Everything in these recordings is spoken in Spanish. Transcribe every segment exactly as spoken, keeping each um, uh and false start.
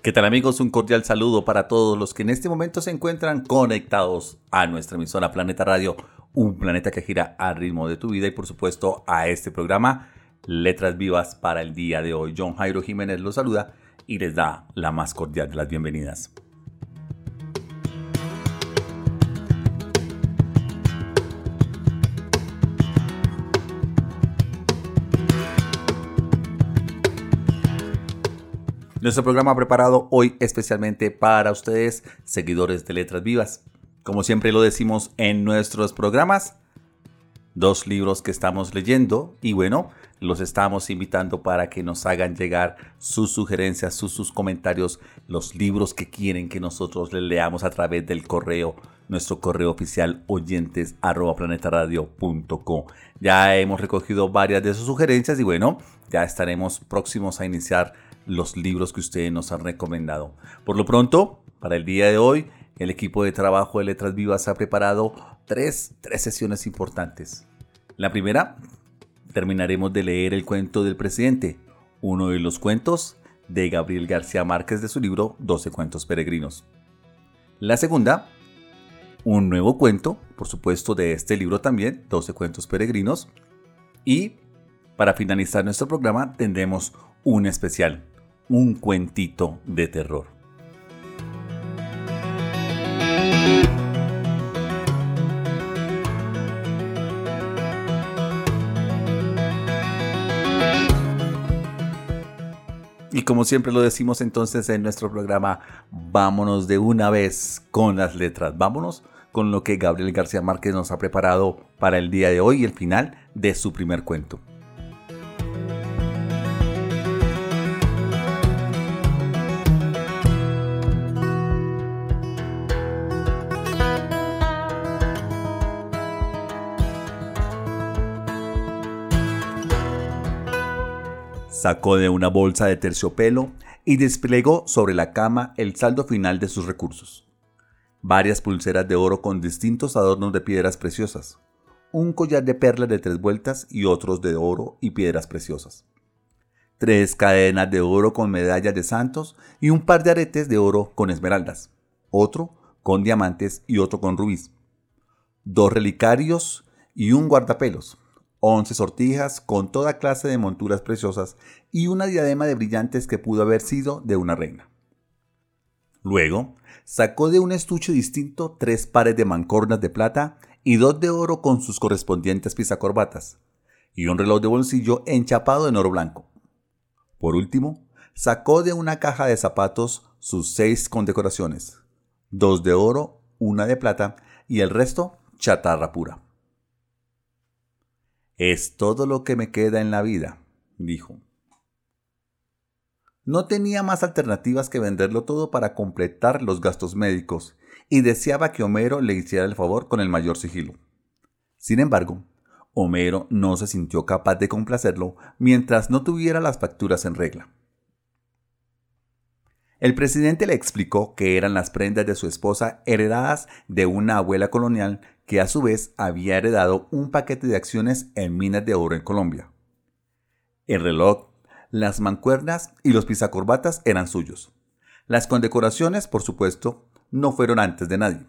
¿Qué tal, amigos? Un cordial saludo para todos los que en este momento se encuentran conectados a nuestra emisora Planeta Radio, un planeta que gira al ritmo de tu vida, y por supuesto a este programa Letras Vivas para el día de hoy. John Jairo Jiménez los saluda y les da la más cordial de las bienvenidas. Nuestro programa preparado hoy especialmente para ustedes, seguidores de Letras Vivas. Como siempre lo decimos en nuestros programas, dos libros que estamos leyendo y bueno, los estamos invitando para que nos hagan llegar sus sugerencias, sus, sus comentarios, los libros que quieren que nosotros les leamos a través del correo, nuestro correo oficial oyentes arroba planetaradio punto com. Ya hemos recogido varias de sus sugerencias y bueno, ya estaremos próximos a iniciar los libros que ustedes nos han recomendado. Por lo pronto, para el día de hoy, el equipo de trabajo de Letras Vivas ha preparado tres, tres sesiones importantes. La primera, terminaremos de leer el cuento del presidente, uno de los cuentos de Gabriel García Márquez de su libro doce cuentos peregrinos. La segunda, un nuevo cuento, por supuesto de este libro también, doce cuentos peregrinos. Y para finalizar nuestro programa tendremos un especial, un cuentito de terror. Y como siempre lo decimos entonces en nuestro programa, vámonos de una vez con las letras. Vámonos con lo que Gabriel García Márquez nos ha preparado para el día de hoy y el final de su primer cuento. Sacó de una bolsa de terciopelo y desplegó sobre la cama el saldo final de sus recursos. Varias pulseras de oro con distintos adornos de piedras preciosas, un collar de perlas de tres vueltas y otros de oro y piedras preciosas, tres cadenas de oro con medallas de santos y un par de aretes de oro con esmeraldas, otro con diamantes y otro con rubíes, dos relicarios y un guardapelos, once sortijas con toda clase de monturas preciosas y una diadema de brillantes que pudo haber sido de una reina. Luego, sacó de un estuche distinto tres pares de mancornas de plata y dos de oro con sus correspondientes pisacorbatas, y un reloj de bolsillo enchapado en oro blanco. Por último, sacó de una caja de zapatos sus seis condecoraciones, dos de oro, una de plata y el resto chatarra pura. «Es todo lo que me queda en la vida», dijo. No tenía más alternativas que venderlo todo para completar los gastos médicos y deseaba que Homero le hiciera el favor con el mayor sigilo. Sin embargo, Homero no se sintió capaz de complacerlo mientras no tuviera las facturas en regla. El presidente le explicó que eran las prendas de su esposa heredadas de una abuela colonial que a su vez había heredado un paquete de acciones en minas de oro en Colombia. El reloj, las mancuernas y los pisacorbatas eran suyos. Las condecoraciones, por supuesto, no fueron antes de nadie.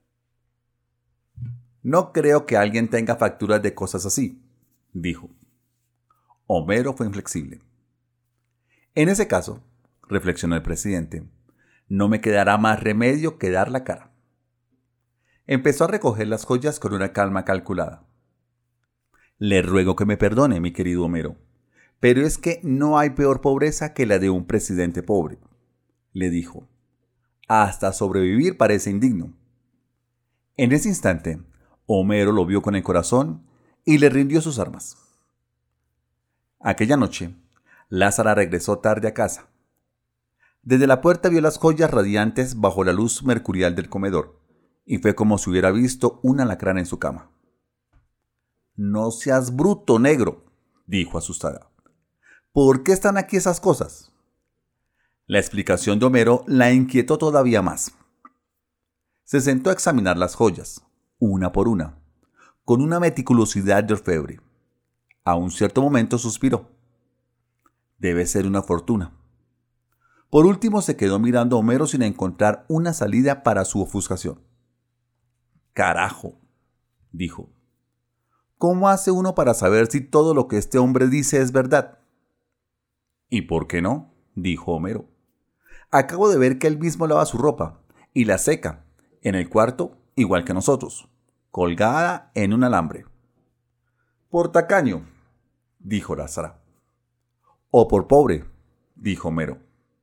«No creo que alguien tenga facturas de cosas así», dijo. Homero fue inflexible. «En ese caso», reflexionó el presidente, «no me quedará más remedio que dar la cara». Empezó a recoger las joyas con una calma calculada. «Le ruego que me perdone, mi querido Homero, pero es que no hay peor pobreza que la de un presidente pobre», le dijo. «Hasta sobrevivir parece indigno». En ese instante, Homero lo vio con el corazón y le rindió sus armas. Aquella noche, Lázara regresó tarde a casa. Desde la puerta vio las joyas radiantes bajo la luz mercurial del comedor, y fue como si hubiera visto un alacrán en su cama. «No seas bruto, negro», dijo asustada. «¿Por qué están aquí esas cosas?». La explicación de Homero la inquietó todavía más. Se sentó a examinar las joyas, una por una, con una meticulosidad de orfebre. A un cierto momento suspiró. «Debe ser una fortuna». Por último se quedó mirando a Homero sin encontrar una salida para su ofuscación. «Carajo», dijo. «¿Cómo hace uno para saber si todo lo que este hombre dice es verdad?» «¿Y por qué no?», dijo Homero. «Acabo de ver que él mismo lava su ropa y la seca en el cuarto igual que nosotros, colgada en un alambre». «Por tacaño», dijo Lázara. «O por pobre», dijo Homero.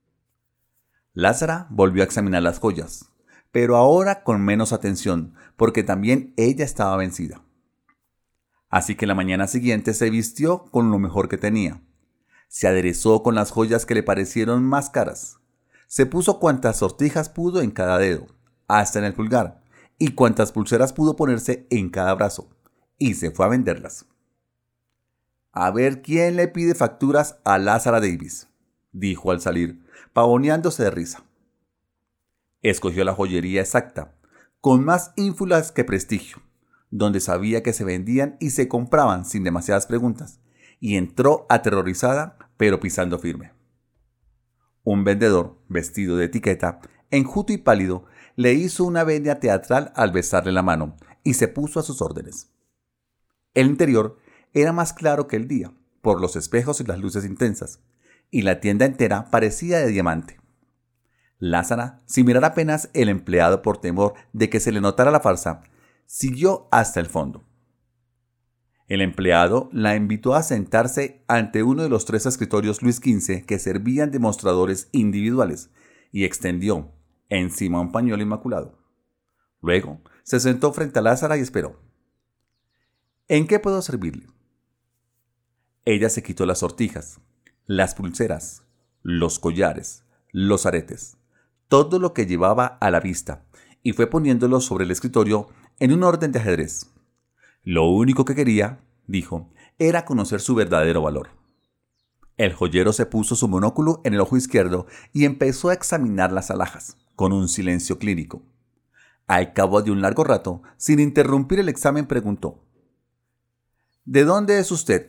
Lázara volvió a examinar las joyas, pero ahora con menos atención, porque también ella estaba vencida. Así que la mañana siguiente se vistió con lo mejor que tenía. Se aderezó con las joyas que le parecieron más caras. Se puso cuantas sortijas pudo en cada dedo, hasta en el pulgar, y cuantas pulseras pudo ponerse en cada brazo, y se fue a venderlas. «A ver quién le pide facturas a Lázara Davis», dijo al salir, pavoneándose de risa. Escogió la joyería exacta, con más ínfulas que prestigio, donde sabía que se vendían y se compraban sin demasiadas preguntas, y entró aterrorizada, pero pisando firme. Un vendedor, vestido de etiqueta, enjuto y pálido, le hizo una venia teatral al besarle la mano, y se puso a sus órdenes. El interior era más claro que el día, por los espejos y las luces intensas, y la tienda entera parecía de diamante. Lázara, sin mirar apenas el empleado por temor de que se le notara la farsa, siguió hasta el fondo. El empleado la invitó a sentarse ante uno de los tres escritorios Luis quince que servían de mostradores individuales y extendió encima un pañuelo inmaculado. Luego se sentó frente a Lázara y esperó. «¿En qué puedo servirle?». Ella se quitó las sortijas, las pulseras, los collares, los aretes, todo lo que llevaba a la vista, y fue poniéndolos sobre el escritorio en un orden de ajedrez. Lo único que quería, dijo, era conocer su verdadero valor. El joyero se puso su monóculo en el ojo izquierdo y empezó a examinar las alhajas, con un silencio clínico. Al cabo de un largo rato, sin interrumpir el examen, preguntó: «¿De dónde es usted?».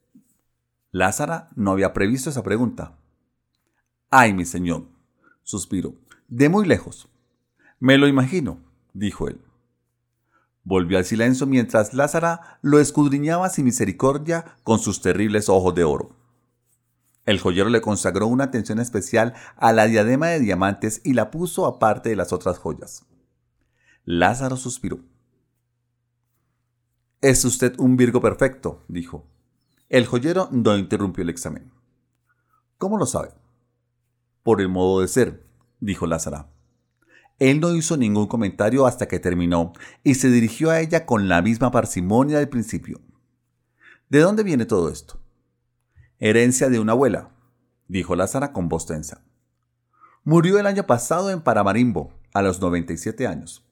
Lázara no había previsto esa pregunta. «Ay, mi señor», suspiró, «de muy lejos». «Me lo imagino», dijo él. Volvió al silencio mientras Lázara lo escudriñaba sin misericordia con sus terribles ojos de oro. El joyero le consagró una atención especial a la diadema de diamantes y la puso aparte de las otras joyas. Lázaro suspiró. «Es usted un Virgo perfecto», dijo. El joyero no interrumpió el examen. «¿Cómo lo sabe?». «Por el modo de ser», dijo Lázara. Él no hizo ningún comentario hasta que terminó y se dirigió a ella con la misma parsimonia del principio. «¿De dónde viene todo esto?». «Herencia de una abuela», dijo Lázara con voz tensa. «Murió el año pasado en Paramarimbo, a los noventa y siete años».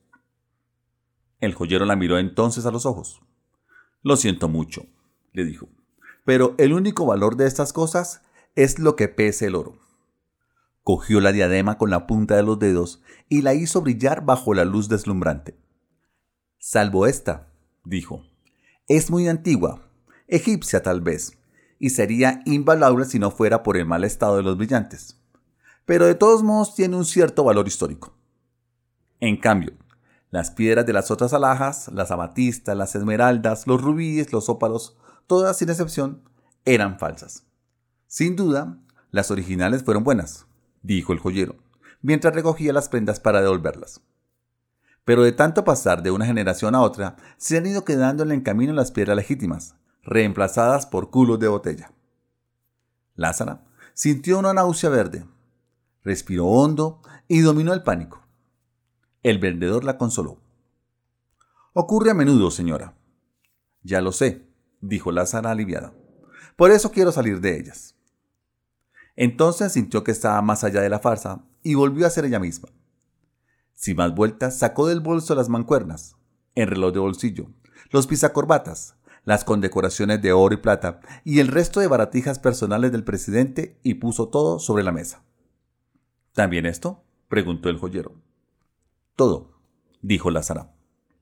El joyero la miró entonces a los ojos. «Lo siento mucho», le dijo, «pero el único valor de estas cosas es lo que pese el oro». Cogió la diadema con la punta de los dedos y la hizo brillar bajo la luz deslumbrante. «Salvo esta», dijo. «Es muy antigua, egipcia tal vez, y sería invaluable si no fuera por el mal estado de los brillantes. Pero de todos modos tiene un cierto valor histórico. En cambio, las piedras de las otras alhajas, las amatistas, las esmeraldas, los rubíes, los ópalos, todas sin excepción, eran falsas. Sin duda, las originales fueron buenas», dijo el joyero, mientras recogía las prendas para devolverlas. «Pero de tanto pasar de una generación a otra, se han ido quedando en el camino las piedras legítimas, reemplazadas por culos de botella». Lázara sintió una náusea verde, respiró hondo y dominó el pánico. El vendedor la consoló. «Ocurre a menudo, señora». «Ya lo sé», dijo Lázara aliviada. «Por eso quiero salir de ellas». Entonces sintió que estaba más allá de la farsa y volvió a ser ella misma. Sin más vueltas, sacó del bolso las mancuernas, el reloj de bolsillo, los pisacorbatas, las condecoraciones de oro y plata y el resto de baratijas personales del presidente y puso todo sobre la mesa. «¿También esto?», preguntó el joyero. «Todo», dijo Lázara.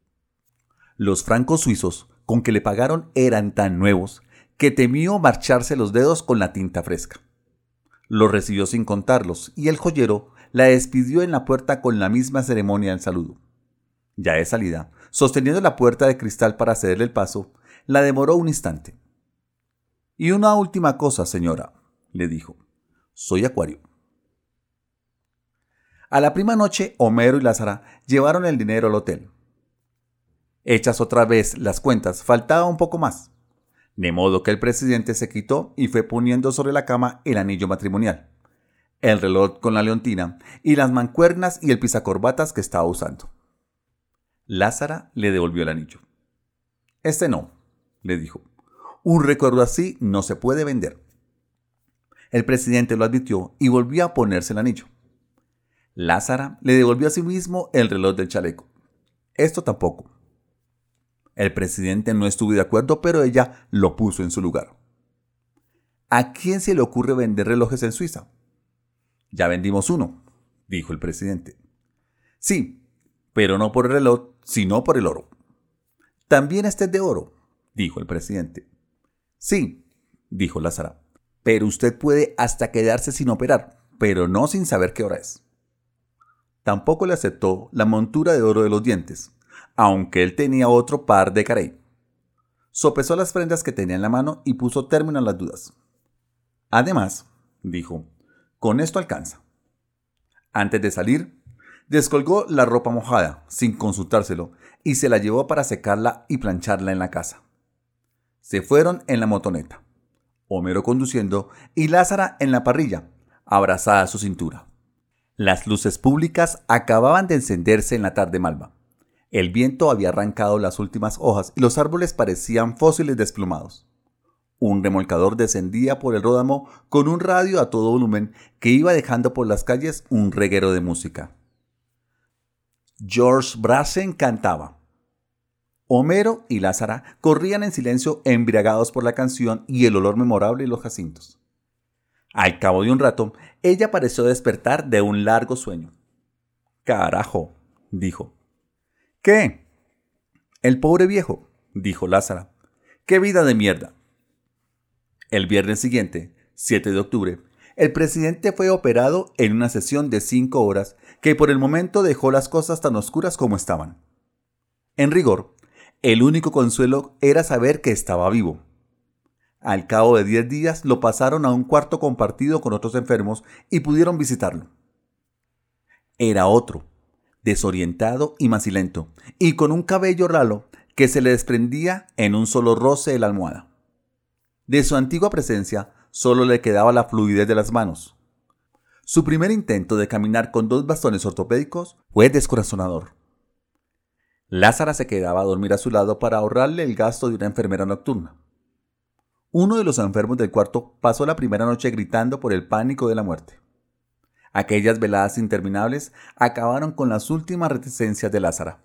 Los francos suizos con que le pagaron eran tan nuevos que temió marcharse los dedos con la tinta fresca. Los recibió sin contarlos y el joyero la despidió en la puerta con la misma ceremonia del saludo. Ya de salida, sosteniendo la puerta de cristal para cederle el paso, la demoró un instante. «Y una última cosa, señora», le dijo. «Soy Acuario». A la prima noche, Homero y Lázara llevaron el dinero al hotel. Hechas otra vez las cuentas, faltaba un poco más, de modo que el presidente se quitó y fue poniendo sobre la cama el anillo matrimonial, el reloj con la leontina y las mancuernas y el pisacorbatas que estaba usando. Lázara le devolvió el anillo. «Este no», le dijo. «Un recuerdo así no se puede vender». El presidente lo admitió y volvió a ponerse el anillo. Lázara le devolvió a sí mismo el reloj del chaleco. Esto tampoco. El presidente no estuvo de acuerdo, pero ella lo puso en su lugar. «¿A quién se le ocurre vender relojes en Suiza?» «Ya vendimos uno», dijo el presidente. «Sí, pero no por el reloj, sino por el oro». «También este es de oro», dijo el presidente. «Sí», dijo Lázara, «pero usted puede hasta quedarse sin operar, pero no sin saber qué hora es». Tampoco le aceptó la montura de oro de los dientes, aunque él tenía otro par de carey. Sopesó las prendas que tenía en la mano y puso término a las dudas. «Además», dijo, «con esto alcanza». Antes de salir, descolgó la ropa mojada, sin consultárselo, y se la llevó para secarla y plancharla en la casa. Se fueron en la motoneta, Homero conduciendo y Lázara en la parrilla, abrazada a su cintura. Las luces públicas acababan de encenderse en la tarde malva. El viento había arrancado las últimas hojas y los árboles parecían fósiles desplumados. Un remolcador descendía por el ródamo con un radio a todo volumen que iba dejando por las calles un reguero de música. George Brassen cantaba. Homero y Lázara corrían en silencio embriagados por la canción y el olor memorable de los jacintos. Al cabo de un rato, ella pareció despertar de un largo sueño. «Carajo», dijo. «¿Qué?» «El pobre viejo», dijo Lázara. «¡Qué vida de mierda!». El viernes siguiente, siete de octubre, el presidente fue operado en una sesión de cinco horas que por el momento dejó las cosas tan oscuras como estaban. En rigor, el único consuelo era saber que estaba vivo. Al cabo de diez días lo pasaron a un cuarto compartido con otros enfermos y pudieron visitarlo. Era otro, desorientado y macilento, y con un cabello ralo que se le desprendía en un solo roce de la almohada. De su antigua presencia solo le quedaba la fluidez de las manos. Su primer intento de caminar con dos bastones ortopédicos fue descorazonador. Lázara se quedaba a dormir a su lado para ahorrarle el gasto de una enfermera nocturna. Uno de los enfermos del cuarto pasó la primera noche gritando por el pánico de la muerte. Aquellas veladas interminables acabaron con las últimas reticencias de Lázara.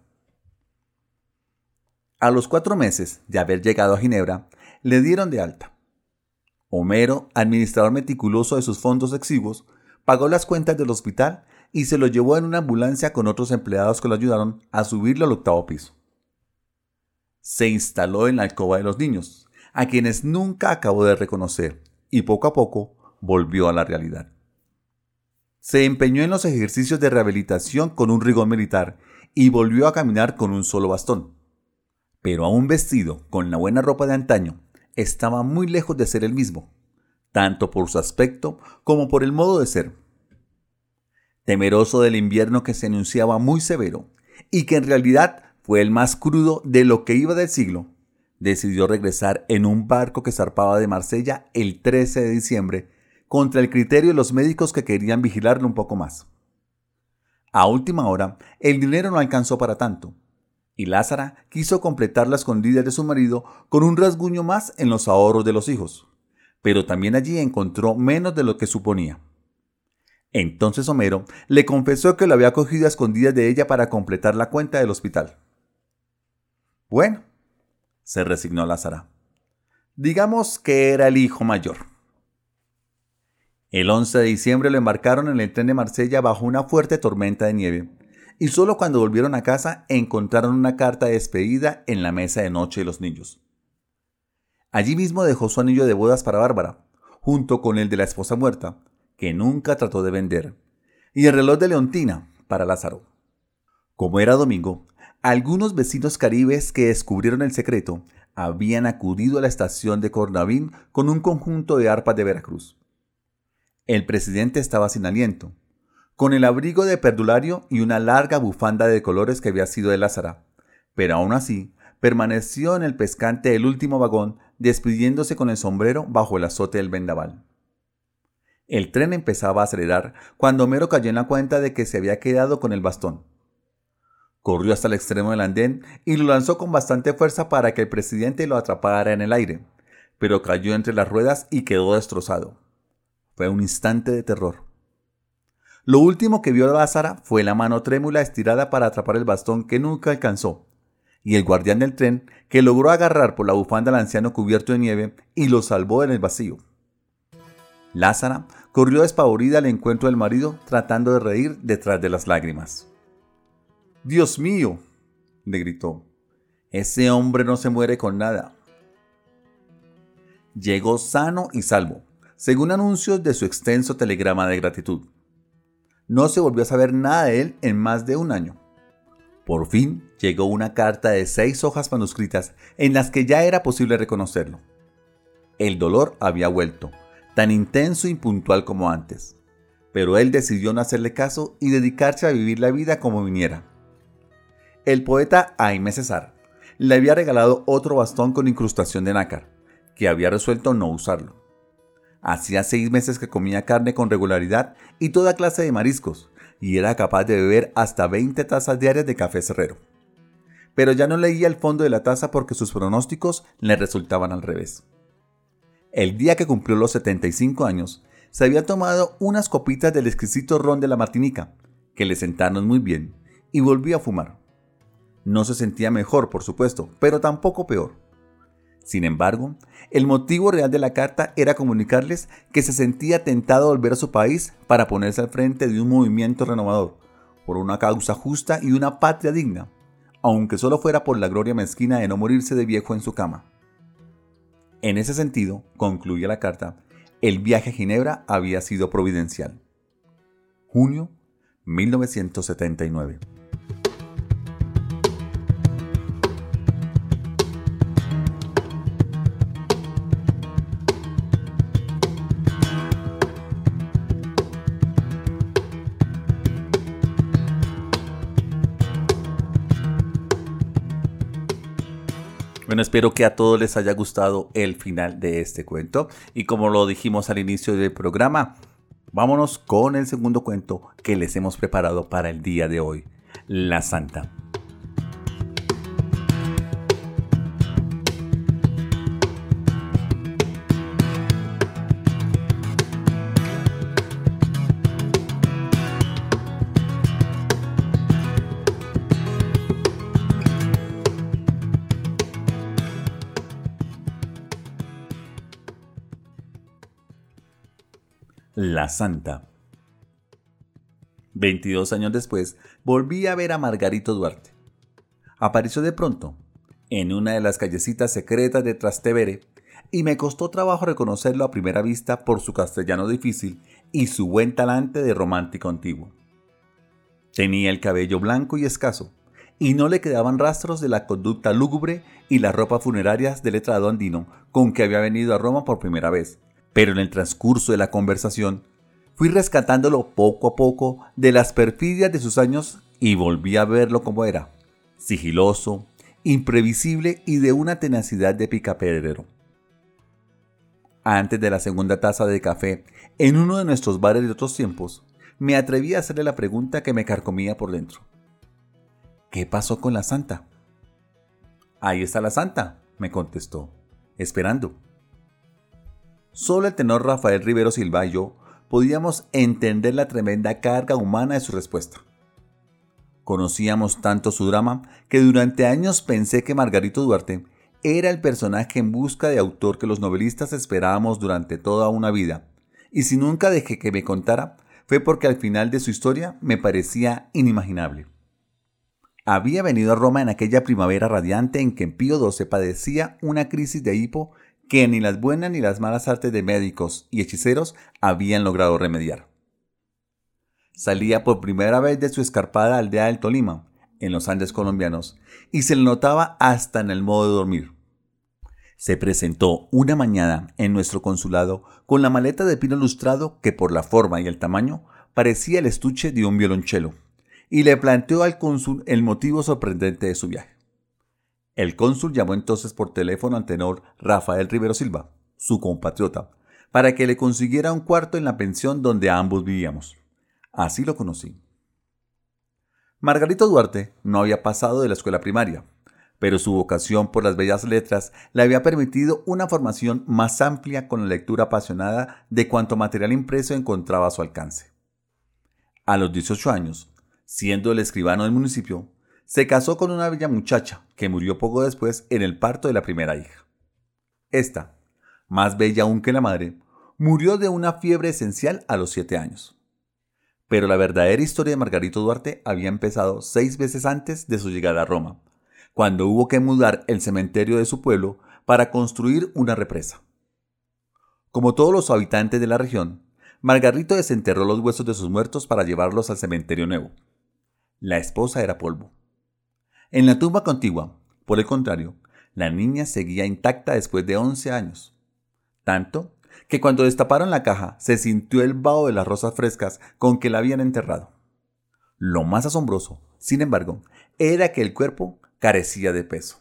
A los cuatro meses de haber llegado a Ginebra, le dieron de alta. Homero, administrador meticuloso de sus fondos exiguos, pagó las cuentas del hospital y se lo llevó en una ambulancia con otros empleados que lo ayudaron a subirlo al octavo piso. Se instaló en la alcoba de los niños, a quienes nunca acabó de reconocer, y poco a poco volvió a la realidad. Se empeñó en los ejercicios de rehabilitación con un rigor militar y volvió a caminar con un solo bastón. Pero aún vestido con la buena ropa de antaño, estaba muy lejos de ser el mismo, tanto por su aspecto como por el modo de ser. Temeroso del invierno que se anunciaba muy severo y que en realidad fue el más crudo de lo que iba del siglo, decidió regresar en un barco que zarpaba de Marsella el trece de diciembre contra el criterio de los médicos que querían vigilarlo un poco más. A última hora, el dinero no alcanzó para tanto, y Lázara quiso completar las escondidas de su marido con un rasguño más en los ahorros de los hijos, pero también allí encontró menos de lo que suponía. Entonces Homero le confesó que lo había cogido a escondidas de ella para completar la cuenta del hospital. Bueno, se resignó Lázara. Digamos que era el hijo mayor. El once de diciembre lo embarcaron en el tren de Marsella bajo una fuerte tormenta de nieve, y solo cuando volvieron a casa encontraron una carta de despedida en la mesa de noche de los niños. Allí mismo dejó su anillo de bodas para Bárbara, junto con el de la esposa muerta, que nunca trató de vender, y el reloj de Leontina para Lázaro. Como era domingo, algunos vecinos caribes que descubrieron el secreto habían acudido a la estación de Cornavín con un conjunto de arpas de Veracruz. El presidente estaba sin aliento, con el abrigo de perdulario y una larga bufanda de colores que había sido de Lázara, pero aún así permaneció en el pescante del último vagón, despidiéndose con el sombrero bajo el azote del vendaval. El tren empezaba a acelerar cuando Homero cayó en la cuenta de que se había quedado con el bastón. Corrió hasta el extremo del andén y lo lanzó con bastante fuerza para que el presidente lo atrapara en el aire, pero cayó entre las ruedas y quedó destrozado. Fue un instante de terror. Lo último que vio Lázara fue la mano trémula estirada para atrapar el bastón que nunca alcanzó, y el guardián del tren que logró agarrar por la bufanda al anciano cubierto de nieve y lo salvó en el vacío. Lázara corrió despavorida al encuentro del marido, tratando de reír detrás de las lágrimas. «¡Dios mío!», le gritó. «Ese hombre no se muere con nada». Llegó sano y salvo, según anuncios de su extenso telegrama de gratitud. No se volvió a saber nada de él en más de un año. Por fin llegó una carta de seis hojas manuscritas en las que ya era posible reconocerlo. El dolor había vuelto, tan intenso y puntual como antes, pero él decidió no hacerle caso y dedicarse a vivir la vida como viniera. El poeta Aimé Césaire le había regalado otro bastón con incrustación de nácar, que había resuelto no usarlo. Hacía seis meses que comía carne con regularidad y toda clase de mariscos, y era capaz de beber hasta veinte tazas diarias de café cerrero. Pero ya no leía el fondo de la taza porque sus pronósticos le resultaban al revés. El día que cumplió los setenta y cinco años, se había tomado unas copitas del exquisito ron de la Martinica, que le sentaron muy bien, y volvió a fumar. No se sentía mejor, por supuesto, pero tampoco peor. Sin embargo, el motivo real de la carta era comunicarles que se sentía tentado a volver a su país para ponerse al frente de un movimiento renovador, por una causa justa y una patria digna, aunque solo fuera por la gloria mezquina de no morirse de viejo en su cama. En ese sentido, concluía la carta, el viaje a Ginebra había sido providencial. Junio mil novecientos setenta y nueve. Bueno, espero que a todos les haya gustado el final de este cuento. Y como lo dijimos al inicio del programa, vámonos con el segundo cuento que les hemos preparado para el día de hoy. La Santa. La Santa. veintidós años después, volví a ver a Margarito Duarte. Apareció de pronto, en una de las callecitas secretas de Trastevere, y me costó trabajo reconocerlo a primera vista por su castellano difícil y su buen talante de romántico antiguo. Tenía el cabello blanco y escaso, y no le quedaban rastros de la conducta lúgubre y las ropas funerarias del letrado andino con que había venido a Roma por primera vez. Pero en el transcurso de la conversación, fui rescatándolo poco a poco de las perfidias de sus años y volví a verlo como era, sigiloso, imprevisible y de una tenacidad de picapedrero. Antes de la segunda taza de café, en uno de nuestros bares de otros tiempos, me atreví a hacerle la pregunta que me carcomía por dentro. ¿Qué pasó con la Santa? Ahí está la Santa, me contestó, esperando. Solo el tenor Rafael Rivero Silva y yo podíamos entender la tremenda carga humana de su respuesta. Conocíamos tanto su drama que durante años pensé que Margarito Duarte era el personaje en busca de autor que los novelistas esperábamos durante toda una vida, y si nunca dejé que me contara, fue porque al final de su historia me parecía inimaginable. Había venido a Roma en aquella primavera radiante en que Pío doce padecía una crisis de hipo que ni las buenas ni las malas artes de médicos y hechiceros habían logrado remediar. Salía por primera vez de su escarpada aldea del Tolima, en los Andes colombianos, y se le notaba hasta en el modo de dormir. Se presentó una mañana en nuestro consulado con la maleta de pino lustrado que por la forma y el tamaño parecía el estuche de un violonchelo, y le planteó al cónsul el motivo sorprendente de su viaje. El cónsul llamó entonces por teléfono al tenor Rafael Rivero Silva, su compatriota, para que le consiguiera un cuarto en la pensión donde ambos vivíamos. Así lo conocí. Margarito Duarte no había pasado de la escuela primaria, pero su vocación por las bellas letras le había permitido una formación más amplia con la lectura apasionada de cuanto material impreso encontraba a su alcance. A los dieciocho años, siendo el escribano del municipio, se casó con una bella muchacha que murió poco después en el parto de la primera hija. Esta, más bella aún que la madre, murió de una fiebre esencial a los siete años. Pero la verdadera historia de Margarito Duarte había empezado seis meses antes de su llegada a Roma, cuando hubo que mudar el cementerio de su pueblo para construir una represa. Como todos los habitantes de la región, Margarito desenterró los huesos de sus muertos para llevarlos al cementerio nuevo. La esposa era polvo. En la tumba contigua, por el contrario, la niña seguía intacta después de once años. Tanto que cuando destaparon la caja se sintió el vaho de las rosas frescas con que la habían enterrado. Lo más asombroso, sin embargo, era que el cuerpo carecía de peso.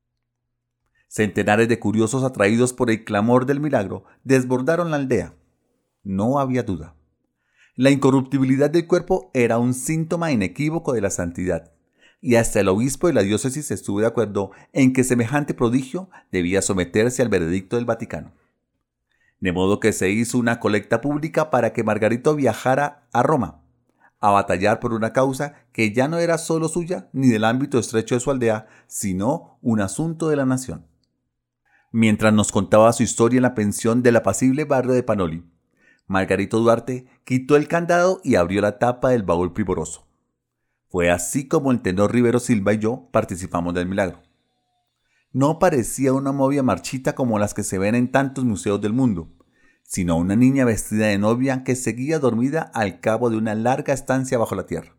Centenares de curiosos atraídos por el clamor del milagro desbordaron la aldea. No había duda. La incorruptibilidad del cuerpo era un síntoma inequívoco de la santidad, y hasta el obispo de la diócesis estuvo de acuerdo en que semejante prodigio debía someterse al veredicto del Vaticano. De modo que se hizo una colecta pública para que Margarito viajara a Roma, a batallar por una causa que ya no era solo suya ni del ámbito estrecho de su aldea, sino un asunto de la nación. Mientras nos contaba su historia en la pensión del apacible barrio de Panoli, Margarito Duarte quitó el candado y abrió la tapa del baúl primoroso. Fue así como el tenor Rivero Silva y yo participamos del milagro. No parecía una novia marchita como las que se ven en tantos museos del mundo, sino una niña vestida de novia que seguía dormida al cabo de una larga estancia bajo la tierra.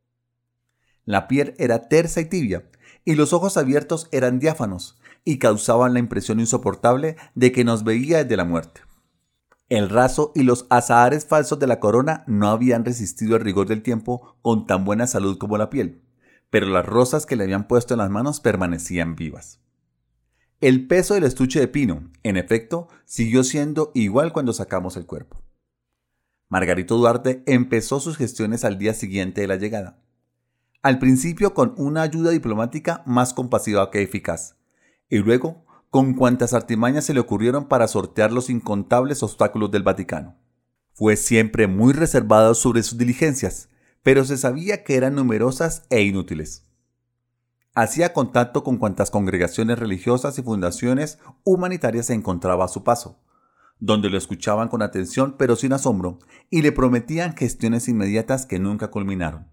La piel era tersa y tibia, y los ojos abiertos eran diáfanos y causaban la impresión insoportable de que nos veía desde la muerte. El raso y los azahares falsos de la corona no habían resistido el rigor del tiempo con tan buena salud como la piel, pero las rosas que le habían puesto en las manos permanecían vivas. El peso del estuche de pino, en efecto, siguió siendo igual cuando sacamos el cuerpo. Margarito Duarte empezó sus gestiones al día siguiente de la llegada. Al principio con una ayuda diplomática más compasiva que eficaz, y luego con cuantas artimañas se le ocurrieron para sortear los incontables obstáculos del Vaticano. Fue siempre muy reservado sobre sus diligencias, pero se sabía que eran numerosas e inútiles. Hacía contacto con cuantas congregaciones religiosas y fundaciones humanitarias se encontraba a su paso, donde lo escuchaban con atención pero sin asombro y le prometían gestiones inmediatas que nunca culminaron.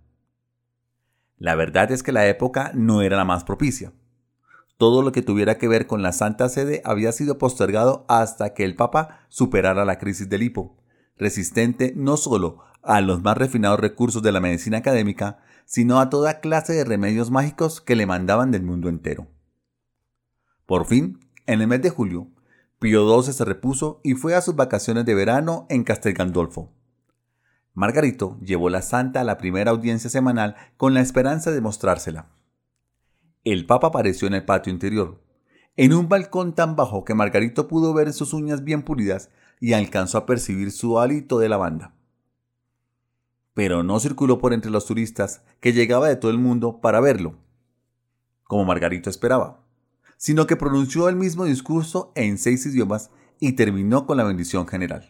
La verdad es que la época no era la más propicia. Todo lo que tuviera que ver con la Santa Sede había sido postergado hasta que el Papa superara la crisis del hipo, resistente no solo a los más refinados recursos de la medicina académica, sino a toda clase de remedios mágicos que le mandaban del mundo entero. Por fin, en el mes de julio, Pío doce se repuso y fue a sus vacaciones de verano en Castel Gandolfo. Margarito llevó la santa a la primera audiencia semanal con la esperanza de mostrársela. El Papa apareció en el patio interior, en un balcón tan bajo que Margarito pudo ver sus uñas bien pulidas y alcanzó a percibir su hálito de lavanda. Pero no circuló por entre los turistas que llegaba de todo el mundo para verlo, como Margarito esperaba, sino que pronunció el mismo discurso en seis idiomas y terminó con la bendición general.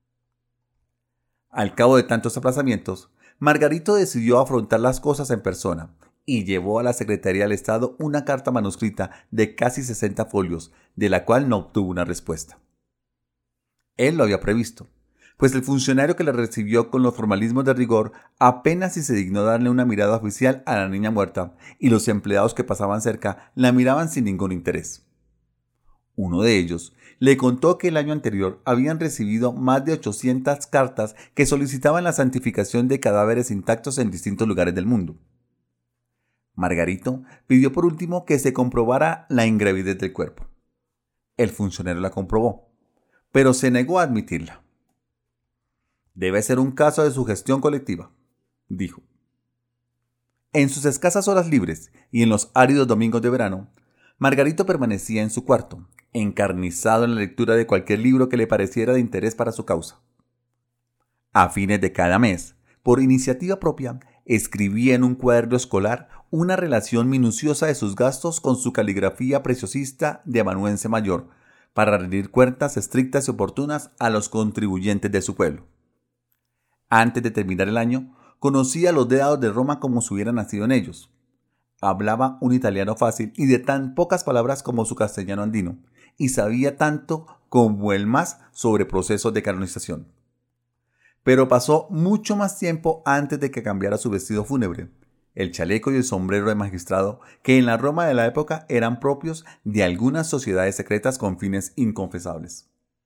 Al cabo de tantos aplazamientos, Margarito decidió afrontar las cosas en persona y llevó a la Secretaría del Estado una carta manuscrita de casi sesenta folios, de la cual no obtuvo una respuesta. Él lo había previsto, pues el funcionario que le recibió con los formalismos de rigor apenas si se dignó darle una mirada oficial a la niña muerta, y los empleados que pasaban cerca la miraban sin ningún interés. Uno de ellos le contó que el año anterior habían recibido más de ochocientas cartas que solicitaban la santificación de cadáveres intactos en distintos lugares del mundo. Margarito pidió por último que se comprobara la ingravidez del cuerpo. El funcionario la comprobó, pero se negó a admitirla. Debe ser un caso de sugestión colectiva, dijo. En sus escasas horas libres y en los áridos domingos de verano, Margarito permanecía en su cuarto, encarnizado en la lectura de cualquier libro que le pareciera de interés para su causa. A fines de cada mes, por iniciativa propia, escribía en un cuaderno escolar una relación minuciosa de sus gastos con su caligrafía preciosista de amanuense mayor, para rendir cuentas estrictas y oportunas a los contribuyentes de su pueblo. Antes de terminar el año, conocía a los dedados de Roma como si hubiera nacido en ellos. Hablaba un italiano fácil y de tan pocas palabras como su castellano andino, y sabía tanto como el más sobre procesos de canonización. Pero pasó mucho más tiempo antes de que cambiara su vestido fúnebre, el chaleco y el sombrero de magistrado, que en la Roma de la época eran propios de algunas sociedades secretas con fines inconfesables.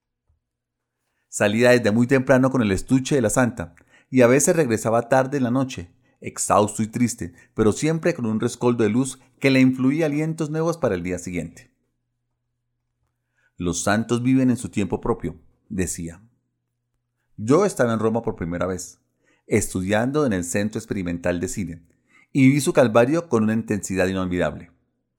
Salía desde muy temprano con el estuche de la santa, y a veces regresaba tarde en la noche, exhausto y triste, pero siempre con un rescoldo de luz que le influía alientos nuevos para el día siguiente. Los santos viven en su tiempo propio, decía. Yo estaba en Roma por primera vez, estudiando en el Centro Experimental de Cine, y vi su calvario con una intensidad inolvidable.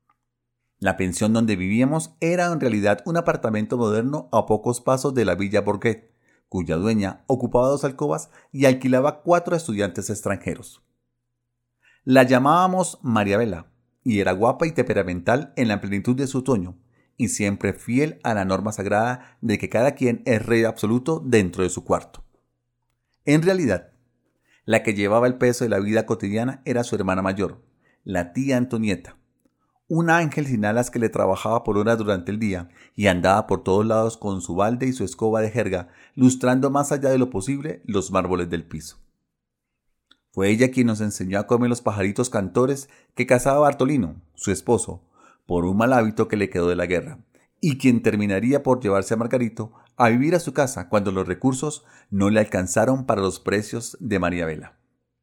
La pensión donde vivíamos era en realidad un apartamento moderno a pocos pasos de la Villa Borghese, cuya dueña ocupaba dos alcobas y alquilaba cuatro estudiantes extranjeros. La llamábamos María Vela, y era guapa y temperamental en la plenitud de su otoño, y siempre fiel a la norma sagrada de que cada quien es rey absoluto dentro de su cuarto. En realidad, la que llevaba el peso de la vida cotidiana era su hermana mayor, la tía Antonieta, un ángel sin alas que le trabajaba por horas durante el día y andaba por todos lados con su balde y su escoba de jerga, lustrando más allá de lo posible los mármoles del piso. Fue ella quien nos enseñó a comer los pajaritos cantores que cazaba Bartolino, su esposo, por un mal hábito que le quedó de la guerra, y quien terminaría por llevarse a Margarito a vivir a su casa cuando los recursos no le alcanzaron para los precios de María Vela.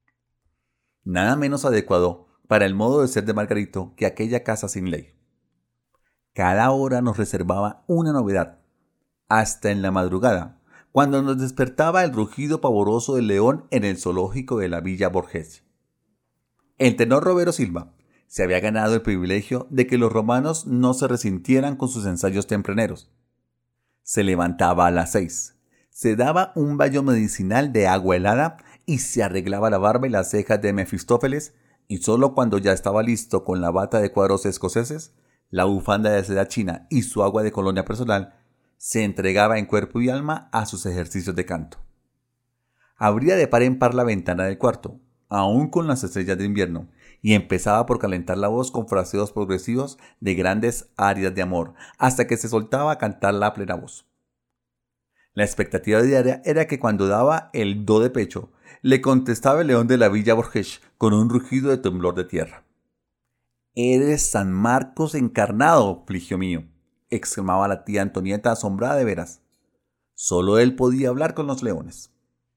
Nada menos adecuado para el modo de ser de Margarito que aquella casa sin ley. Cada hora nos reservaba una novedad, hasta en la madrugada, cuando nos despertaba el rugido pavoroso del león en el zoológico de la Villa Borghese. El tenor Robero Silva se había ganado el privilegio de que los romanos no se resintieran con sus ensayos tempraneros. Se levantaba a las seis, se daba un baño medicinal de agua helada y se arreglaba la barba y las cejas de Mefistófeles, y solo cuando ya estaba listo con la bata de cuadros escoceses, la bufanda de seda china y su agua de colonia personal, se entregaba en cuerpo y alma a sus ejercicios de canto. Abría de par en par la ventana del cuarto, aún con las estrellas de invierno, y empezaba por calentar la voz con fraseos progresivos de grandes arias de amor, hasta que se soltaba a cantarla a plena voz. La expectativa diaria era que cuando daba el do de pecho, le contestaba el león de la Villa Borghese con un rugido de temblor de tierra. «¡Eres San Marcos encarnado, Fligio mío!», exclamaba la tía Antonieta asombrada de veras. Solo él podía hablar con los leones.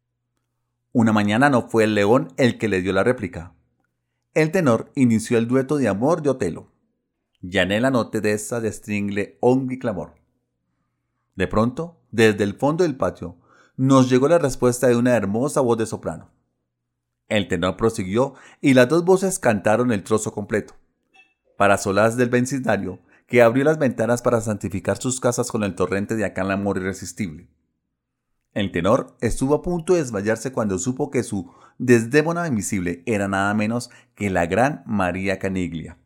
Una mañana no fue el león el que le dio la réplica. El tenor inició el dueto de amor de Otelo. «Llané la notte d'essa de stringle ogni clamor». De pronto, desde el fondo del patio, nos llegó la respuesta de una hermosa voz de soprano. El tenor prosiguió y las dos voces cantaron el trozo completo. Para solaz del vecindario, que abrió las ventanas para santificar sus casas con el torrente de aquel amor irresistible. El tenor estuvo a punto de desmayarse cuando supo que su Desdémona invisible era nada menos que la gran María Caniglia.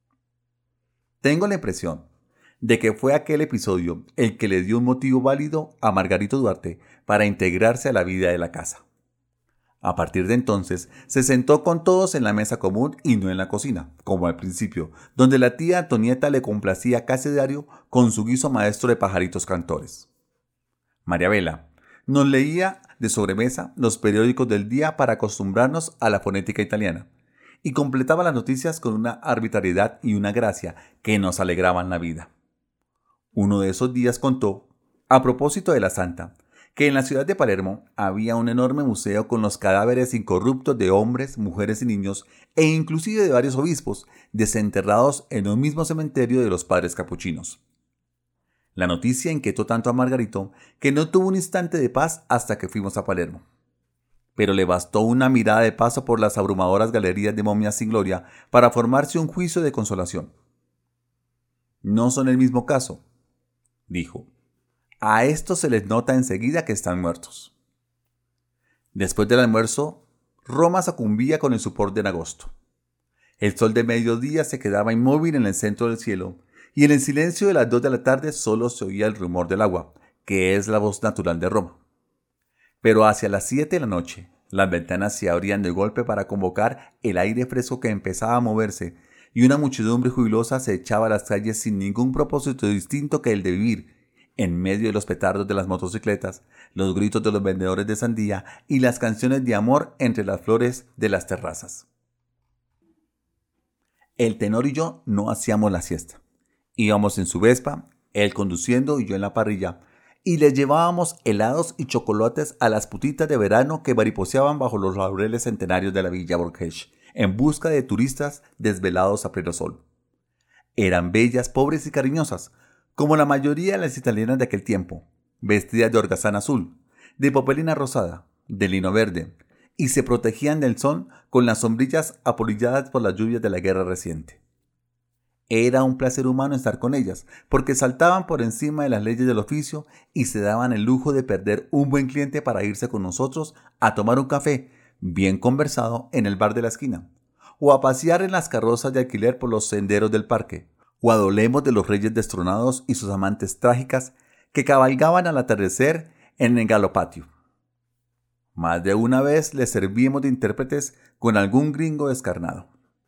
Tengo la impresión de que fue aquel episodio el que le dio un motivo válido a Margarito Duarte para integrarse a la vida de la casa. A partir de entonces, se sentó con todos en la mesa común y no en la cocina, como al principio, donde la tía Antonieta le complacía casi diario con su guiso maestro de pajaritos cantores. María Vela nos leía de sobremesa los periódicos del día para acostumbrarnos a la fonética italiana, y completaba las noticias con una arbitrariedad y una gracia que nos alegraban la vida. Uno de esos días contó, a propósito de la santa, que en la ciudad de Palermo había un enorme museo con los cadáveres incorruptos de hombres, mujeres y niños, e inclusive de varios obispos, desenterrados en un mismo cementerio de los padres capuchinos. La noticia inquietó tanto a Margarito que no tuvo un instante de paz hasta que fuimos a Palermo. Pero le bastó una mirada de paso por las abrumadoras galerías de momias sin gloria para formarse un juicio de consolación. No son el mismo caso, dijo. A estos se les nota enseguida que están muertos. Después del almuerzo, Roma sucumbía con el sopor de agosto. El sol de mediodía se quedaba inmóvil en el centro del cielo, y en el silencio de las dos de la tarde solo se oía el rumor del agua, que es la voz natural de Roma. Pero hacia las siete de la noche, las ventanas se abrían de golpe para convocar el aire fresco que empezaba a moverse, y una muchedumbre jubilosa se echaba a las calles sin ningún propósito distinto que el de vivir, en medio de los petardos de las motocicletas, los gritos de los vendedores de sandía y las canciones de amor entre las flores de las terrazas. El tenor y yo no hacíamos la siesta. Íbamos en su Vespa, él conduciendo y yo en la parrilla, y le llevábamos helados y chocolates a las putitas de verano que mariposeaban bajo los laureles centenarios de la Villa Borghese, en busca de turistas desvelados a pleno sol. Eran bellas, pobres y cariñosas, como la mayoría de las italianas de aquel tiempo, vestidas de orgazán azul, de popelina rosada, de lino verde, y se protegían del sol con las sombrillas apolilladas por las lluvias de la guerra reciente. Era un placer humano estar con ellas, porque saltaban por encima de las leyes del oficio y se daban el lujo de perder un buen cliente para irse con nosotros a tomar un café, bien conversado, en el bar de la esquina, o a pasear en las carrozas de alquiler por los senderos del parque, o adolemos de los reyes destronados y sus amantes trágicas que cabalgaban al atardecer en el galopatio. Más de una vez les servimos de intérpretes con algún gringo descarnado.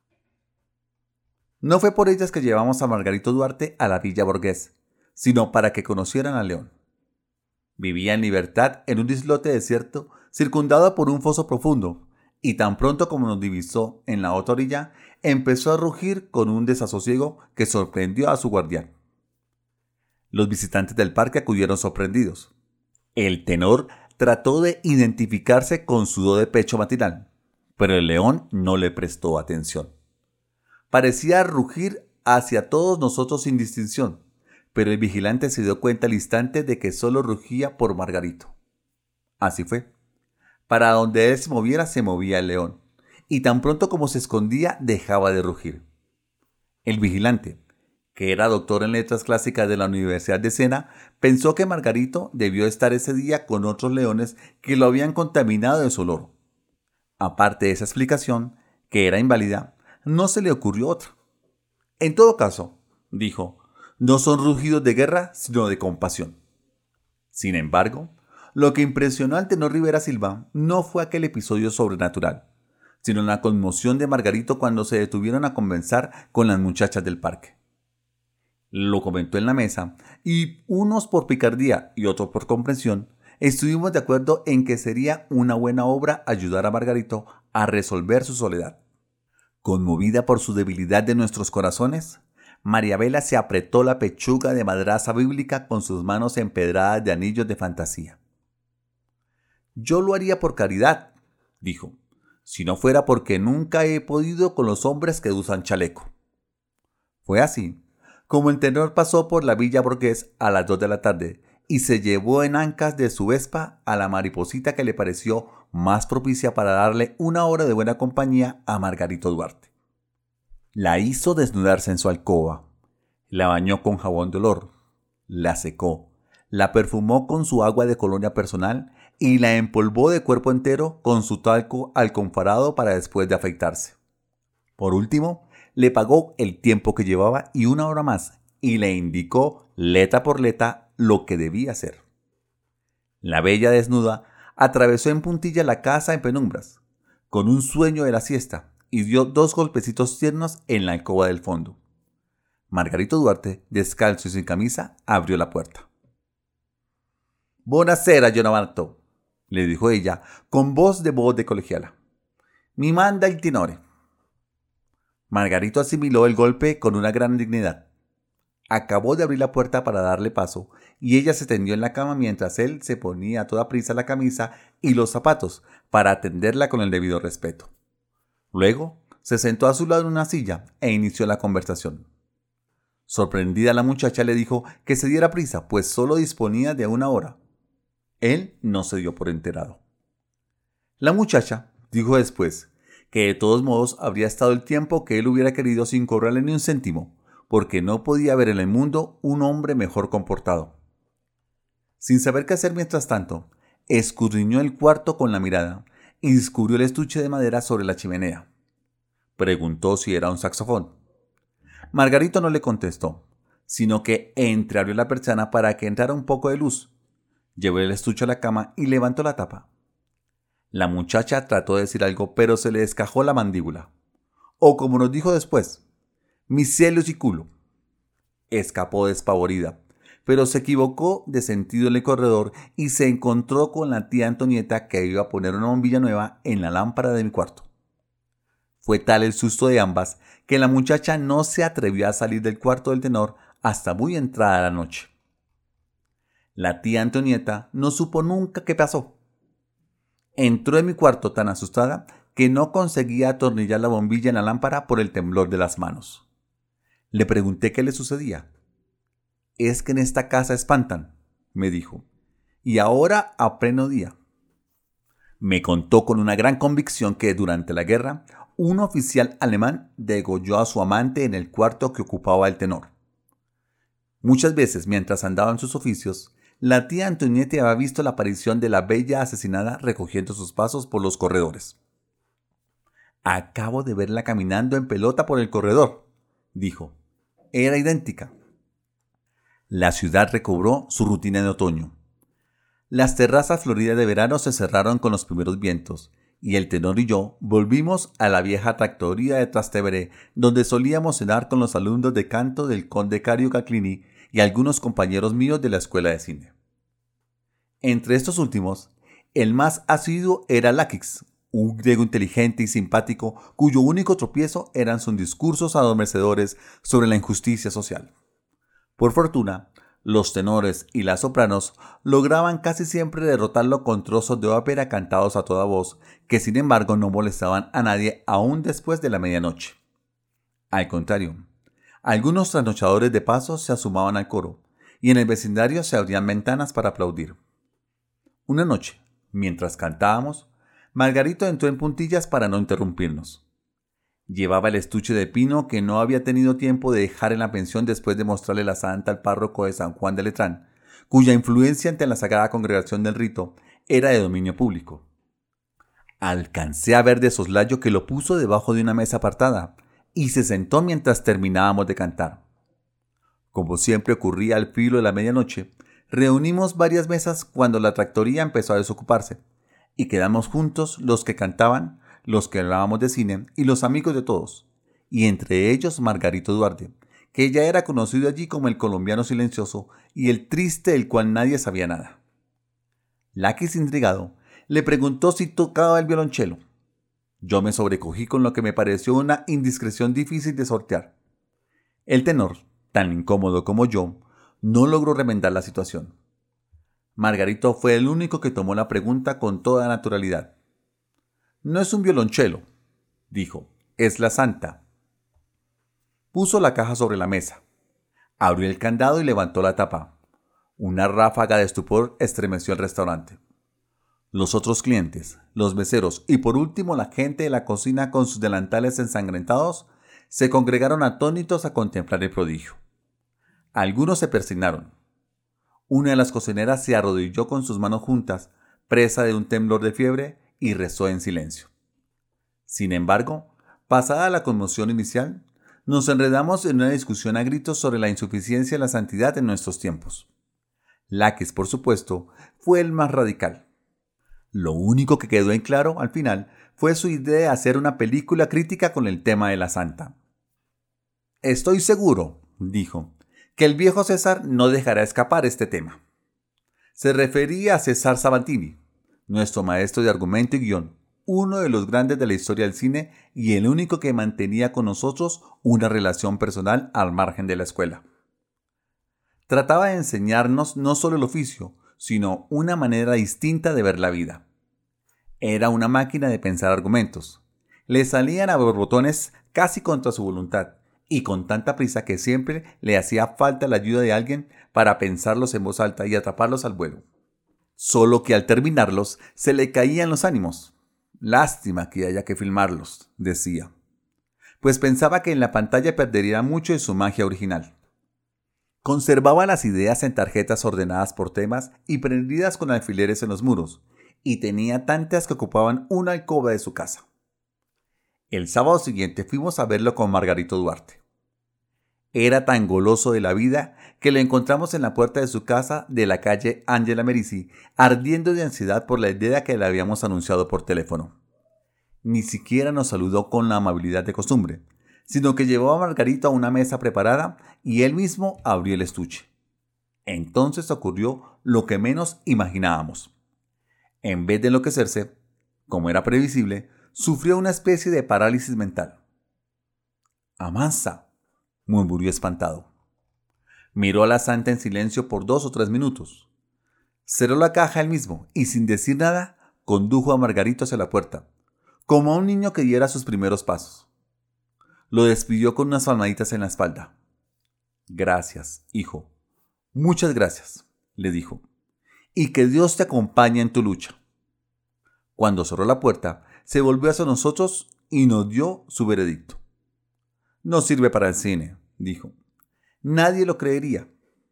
No fue por ellas que llevamos a Margarito Duarte a la Villa Borghese, sino para que conocieran a León. Vivía en libertad en un islote desierto circundado por un foso profundo, y tan pronto como nos divisó en la otra orilla, empezó a rugir con un desasosiego que sorprendió a su guardián. Los visitantes del parque acudieron sorprendidos. El tenor trató de identificarse con su do de pecho matinal, pero el león no le prestó atención. Parecía rugir hacia todos nosotros sin distinción, pero el vigilante se dio cuenta al instante de que solo rugía por Margarito. Así fue. Para donde él se moviera, se movía el león, y tan pronto como se escondía, dejaba de rugir. El vigilante, que era doctor en letras clásicas de la Universidad de Siena, pensó que Margarito debió estar ese día con otros leones que lo habían contaminado de su olor. Aparte de esa explicación, que era inválida, no se le ocurrió otra. En todo caso, dijo, no son rugidos de guerra, sino de compasión. Sin embargo, lo que impresionó al tenor Rivera Silva no fue aquel episodio sobrenatural, sino la conmoción de Margarito cuando se detuvieron a conversar con las muchachas del parque. Lo comentó en la mesa y, unos por picardía y otros por comprensión, estuvimos de acuerdo en que sería una buena obra ayudar a Margarito a resolver su soledad. Conmovida por su debilidad de nuestros corazones, María Vela se apretó la pechuga de madraza bíblica con sus manos empedradas de anillos de fantasía. Yo lo haría por caridad, dijo, si no fuera porque nunca he podido con los hombres que usan chaleco. Fue así como el tenor pasó por la Villa Borghese a las dos de la tarde y se llevó en ancas de su Vespa a la mariposita que le pareció más propicia para darle una hora de buena compañía a Margarito Duarte. La hizo desnudarse en su alcoba, la bañó con jabón de olor, la secó, la perfumó con su agua de colonia personal y la empolvó de cuerpo entero con su talco alconfarado para después de afeitarse. Por último, le pagó el tiempo que llevaba y una hora más, y le indicó letra por letra lo que debía hacer. La bella desnuda atravesó en puntilla la casa en penumbras, con un sueño de la siesta, y dio dos golpecitos tiernos en la alcoba del fondo. Margarito Duarte, descalzo y sin camisa, abrió la puerta. «Buonasera, Giovanotto», le dijo ella, con voz de voz de colegiala. «Mi manda il tenore». Margarito asimiló el golpe con una gran dignidad. Acabó de abrir la puerta para darle paso y ella se tendió en la cama mientras él se ponía a toda prisa la camisa y los zapatos para atenderla con el debido respeto. Luego se sentó a su lado en una silla e inició la conversación. Sorprendida, la muchacha le dijo que se diera prisa, pues solo disponía de una hora. Él no se dio por enterado. La muchacha dijo después que de todos modos habría estado el tiempo que él hubiera querido sin cobrarle ni un céntimo, porque no podía haber en el mundo un hombre mejor comportado. Sin saber qué hacer mientras tanto, escudriñó el cuarto con la mirada y descubrió el estuche de madera sobre la chimenea. Preguntó si era un saxofón. Margarito no le contestó, sino que entreabrió la persiana para que entrara un poco de luz. Llevó el estuche a la cama y levantó la tapa. La muchacha trató de decir algo, pero se le descajó la mandíbula. O como nos dijo después, mis cielos y culo. Escapó despavorida, pero se equivocó de sentido en el corredor y se encontró con la tía Antonieta, que iba a poner una bombilla nueva en la lámpara de mi cuarto. Fue tal el susto de ambas que la muchacha no se atrevió a salir del cuarto del tenor hasta muy entrada la noche. La tía Antonieta no supo nunca qué pasó. Entró en mi cuarto tan asustada que no conseguía atornillar la bombilla en la lámpara por el temblor de las manos. Le pregunté qué le sucedía. Es que en esta casa espantan, me dijo, y ahora a pleno día. Me contó con una gran convicción que durante la guerra un oficial alemán degolló a su amante en el cuarto que ocupaba el tenor. Muchas veces, mientras andaba en sus oficios, la tía Antonieta había visto la aparición de la bella asesinada recogiendo sus pasos por los corredores. Acabo de verla caminando en pelota por el corredor, dijo. Era idéntica. La ciudad recobró su rutina de otoño. Las terrazas floridas de verano se cerraron con los primeros vientos, y el tenor y yo volvimos a la vieja tractoría de Trastevere, donde solíamos cenar con los alumnos de canto del conde Cario Cacclini y algunos compañeros míos de la escuela de cine. Entre estos últimos, el más asiduo era Lakix, un griego inteligente y simpático cuyo único tropiezo eran sus discursos adormecedores sobre la injusticia social. Por fortuna, los tenores y las sopranos lograban casi siempre derrotarlo con trozos de ópera cantados a toda voz, que sin embargo no molestaban a nadie aún después de la medianoche. Al contrario, algunos trasnochadores de paso se asumaban al coro, y en el vecindario se abrían ventanas para aplaudir. Una noche, mientras cantábamos, Margarito entró en puntillas para no interrumpirnos. Llevaba el estuche de pino que no había tenido tiempo de dejar en la pensión después de mostrarle la santa al párroco de San Juan de Letrán, cuya influencia ante la Sagrada Congregación del Rito era de dominio público. Alcancé a ver de soslayo que lo puso debajo de una mesa apartada y se sentó mientras terminábamos de cantar. Como siempre ocurría al filo de la medianoche, reunimos varias mesas cuando la tractoría empezó a desocuparse, y quedamos juntos los que cantaban, los que hablábamos de cine y los amigos de todos, y entre ellos Margarito Duarte, que ya era conocido allí como el colombiano silencioso y el triste del cual nadie sabía nada. Lakis, intrigado, le preguntó si tocaba el violonchelo. Yo me sobrecogí con lo que me pareció una indiscreción difícil de sortear. El tenor, tan incómodo como yo, no logró remendar la situación. Margarito fue el único que tomó la pregunta con toda naturalidad. No es un violonchelo, dijo, es la santa. Puso la caja sobre la mesa, abrió el candado y levantó la tapa. Una ráfaga de estupor estremeció el restaurante. Los otros clientes, los meseros y por último la gente de la cocina con sus delantales ensangrentados se congregaron atónitos a contemplar el prodigio. Algunos se persignaron. Una de las cocineras se arrodilló con sus manos juntas, presa de un temblor de fiebre, y rezó en silencio. Sin embargo, pasada la conmoción inicial, nos enredamos en una discusión a gritos sobre la insuficiencia de la santidad en nuestros tiempos. Lakis, por supuesto, fue el más radical. Lo único que quedó en claro al final fue su idea de hacer una película crítica con el tema de la santa. Estoy seguro, dijo, que el viejo César no dejará escapar este tema. Se refería a César Sabatini, nuestro maestro de argumento y guión, uno de los grandes de la historia del cine y el único que mantenía con nosotros una relación personal al margen de la escuela. Trataba de enseñarnos no solo el oficio, sino una manera distinta de ver la vida. Era una máquina de pensar argumentos. Le salían a borbotones casi contra su voluntad, y con tanta prisa que siempre le hacía falta la ayuda de alguien para pensarlos en voz alta y atraparlos al vuelo. Solo que al terminarlos se le caían los ánimos. Lástima que haya que filmarlos, decía, pues pensaba que en la pantalla perdería mucho de su magia original. Conservaba las ideas en tarjetas ordenadas por temas y prendidas con alfileres en los muros, y tenía tantas que ocupaban una alcoba de su casa. El sábado siguiente fuimos a verlo con Margarito Duarte. Era tan goloso de la vida que lo encontramos en la puerta de su casa de la calle Ángela Merici, ardiendo de ansiedad por la idea que le habíamos anunciado por teléfono. Ni siquiera nos saludó con la amabilidad de costumbre, sino que llevó a Margarito a una mesa preparada y él mismo abrió el estuche. Entonces ocurrió lo que menos imaginábamos. En vez de enloquecerse, como era previsible, sufrió una especie de parálisis mental. «Amansa», murmuró espantado. Miró a la santa en silencio por dos o tres minutos. Cerró la caja él mismo y sin decir nada condujo a Margarito hacia la puerta, como a un niño que diera sus primeros pasos. Lo despidió con unas palmaditas en la espalda. «Gracias, hijo. Muchas gracias», le dijo. «Y que Dios te acompañe en tu lucha». Cuando cerró la puerta, se volvió hacia nosotros y nos dio su veredicto. «No sirve para el cine», dijo. «Nadie lo creería».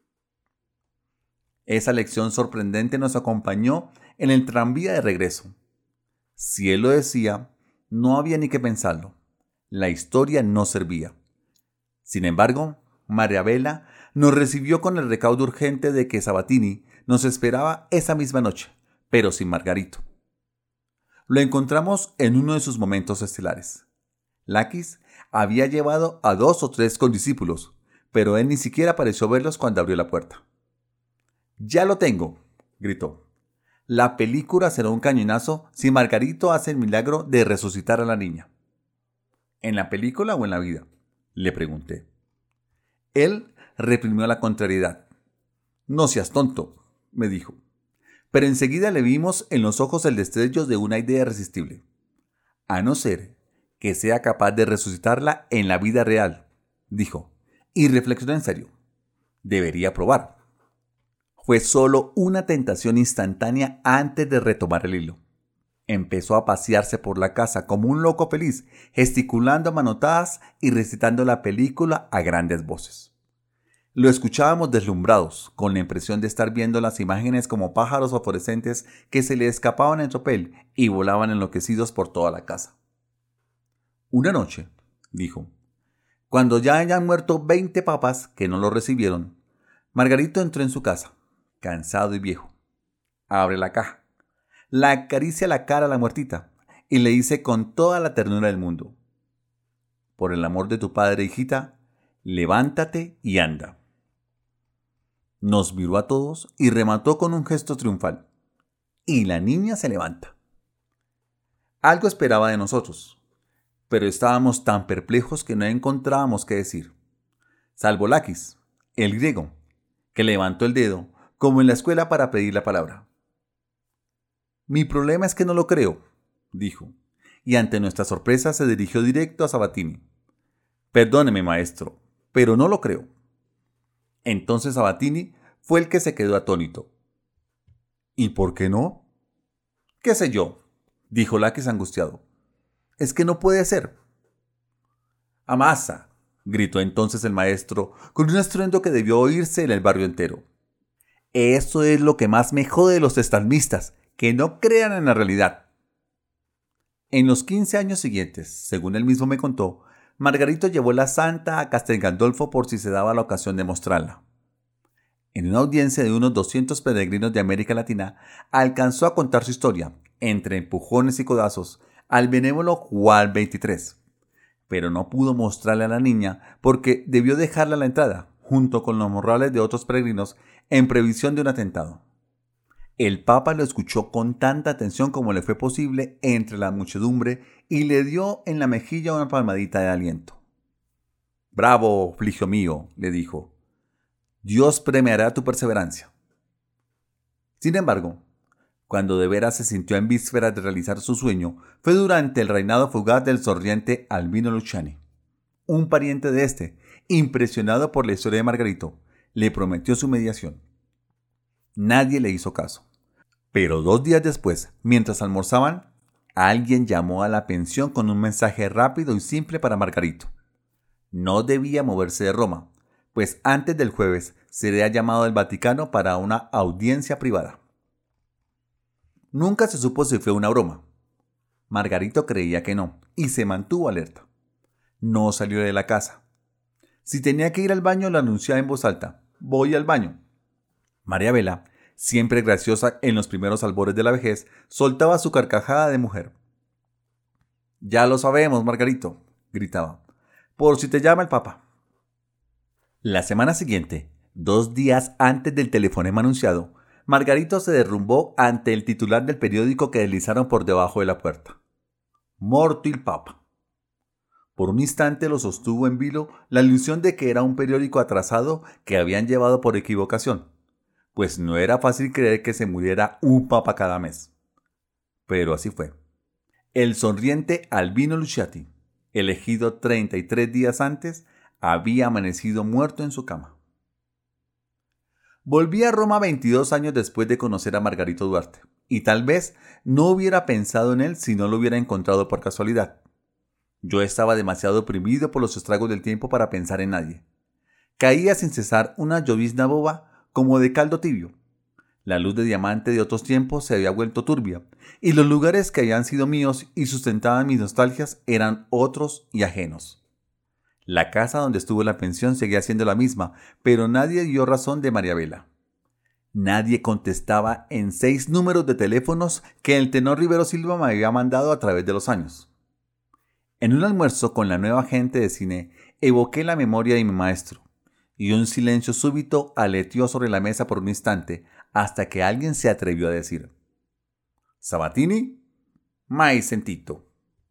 Esa lección sorprendente nos acompañó en el tranvía de regreso. Si él lo decía, no había ni que pensarlo. La historia no servía. Sin embargo, María Bella nos recibió con el recaudo urgente de que Sabatini nos esperaba esa misma noche, pero sin Margarito. Lo encontramos en uno de sus momentos estelares. Lakis había llevado a dos o tres condiscípulos, pero él ni siquiera pareció verlos cuando abrió la puerta. «Ya lo tengo», gritó. «La película será un cañonazo si Margarito hace el milagro de resucitar a la niña». «¿En la película o en la vida?», le pregunté. Él reprimió la contrariedad. «No seas tonto», me dijo. Pero enseguida le vimos en los ojos el destello de una idea irresistible. «A no ser que sea capaz de resucitarla en la vida real», dijo, y reflexionó en serio. «Debería probar». Fue solo una tentación instantánea antes de retomar el hilo. Empezó a pasearse por la casa como un loco feliz, gesticulando a manotadas y recitando la película a grandes voces. Lo escuchábamos deslumbrados, con la impresión de estar viendo las imágenes como pájaros fosforescentes que se le escapaban en tropel y volaban enloquecidos por toda la casa. «Una noche», dijo, «cuando ya hayan muerto veinte papas que no lo recibieron, Margarito entró en su casa, cansado y viejo. Abre la caja, la acaricia la cara a la muertita y le dice con toda la ternura del mundo: por el amor de tu padre, hijita, levántate y anda». Nos miró a todos y remató con un gesto triunfal. Y la niña se levanta. Algo esperaba de nosotros, pero estábamos tan perplejos que no encontrábamos qué decir. Salvo Lakis, el griego, que levantó el dedo, como en la escuela para pedir la palabra. «Mi problema es que no lo creo», dijo, y ante nuestra sorpresa se dirigió directo a Sabatini. «Perdóneme, maestro, pero no lo creo». Entonces Sabatini fue el que se quedó atónito. «¿Y por qué no?». «¿Qué sé yo?», dijo Lakis angustiado. «Es que no puede ser». «Amasa», gritó entonces el maestro con un estruendo que debió oírse en el barrio entero. «Eso es lo que más me jode de los estadmistas, que no crean en la realidad». En los quince años siguientes, según él mismo me contó, Margarito llevó la santa a Castel Gandolfo por si se daba la ocasión de mostrarla. En una audiencia de unos doscientos peregrinos de América Latina, alcanzó a contar su historia, entre empujones y codazos, al benévolo Juan veintitrés. Pero no pudo mostrarle a la niña porque debió dejarla a la entrada, junto con los morrales de otros peregrinos, en previsión de un atentado. El Papa lo escuchó con tanta atención como le fue posible entre la muchedumbre y le dio en la mejilla una palmadita de aliento. «Bravo, Fligio mío», le dijo. Dios premiará tu perseverancia. Sin embargo, cuando de veras se sintió en vísperas de realizar su sueño, fue durante el reinado fugaz del sonriente Albino Luciani. Un pariente de este, impresionado por la historia de Margarito, le prometió su mediación. Nadie le hizo caso. Pero dos días después, mientras almorzaban, alguien llamó a la pensión con un mensaje rápido y simple para Margarito. No debía moverse de Roma, pues antes del jueves sería llamado al Vaticano para una audiencia privada. Nunca se supo si fue una broma. Margarito creía que no, y se mantuvo alerta. No salió de la casa. Si tenía que ir al baño, lo anunciaba en voz alta: voy al baño. Mariabela, siempre graciosa en los primeros albores de la vejez, soltaba su carcajada de mujer. Ya lo sabemos, Margarito, gritaba, por si te llama el Papa. La semana siguiente, dos días antes del telefonema anunciado, Margarito se derrumbó ante el titular del periódico que deslizaron por debajo de la puerta. Morto il Papa. Por un instante lo sostuvo en vilo la ilusión de que era un periódico atrasado que habían llevado por equivocación, pues no era fácil creer que se muriera un papa cada mes. Pero así fue. El sonriente Albino Luciani, elegido treinta y tres días antes, había amanecido muerto en su cama. Volví a Roma veintidós años después de conocer a Margarito Duarte, y tal vez no hubiera pensado en él si no lo hubiera encontrado por casualidad. Yo estaba demasiado oprimido por los estragos del tiempo para pensar en nadie. Caía sin cesar una llovizna boba como de caldo tibio. La luz de diamante de otros tiempos se había vuelto turbia, y los lugares que habían sido míos y sustentaban mis nostalgias eran otros y ajenos. La casa donde estuvo la pensión seguía siendo la misma, pero nadie dio razón de Mariabela. Nadie contestaba en seis números de teléfonos que el tenor Rivero Silva me había mandado a través de los años. En un almuerzo con la nueva gente de cine, evoqué la memoria de mi maestro, y un silencio súbito aleteó sobre la mesa por un instante, hasta que alguien se atrevió a decir: ¿Sabatini? Mai sentito.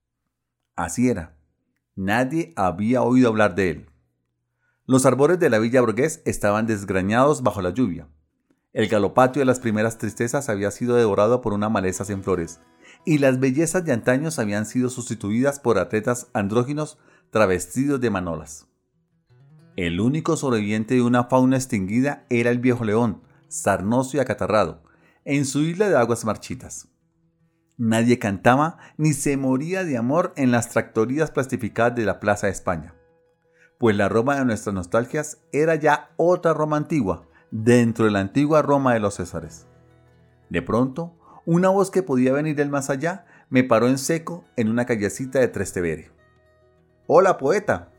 Así era. Nadie había oído hablar de él. Los arbores de la Villa Borghés estaban desgrañados bajo la lluvia. El galopatio de las primeras tristezas había sido devorado por una maleza sin flores, y las bellezas de antaños habían sido sustituidas por atletas andróginos travestidos de manolas. El único sobreviviente de una fauna extinguida era el viejo león, sarnoso y acatarrado, en su isla de aguas marchitas. Nadie cantaba ni se moría de amor en las tractorías plastificadas de la Plaza de España, pues la Roma de nuestras nostalgias era ya otra Roma antigua, dentro de la antigua Roma de los Césares. De pronto, una voz que podía venir del más allá me paró en seco en una callecita de Trastevere. ¡Hola, poeta!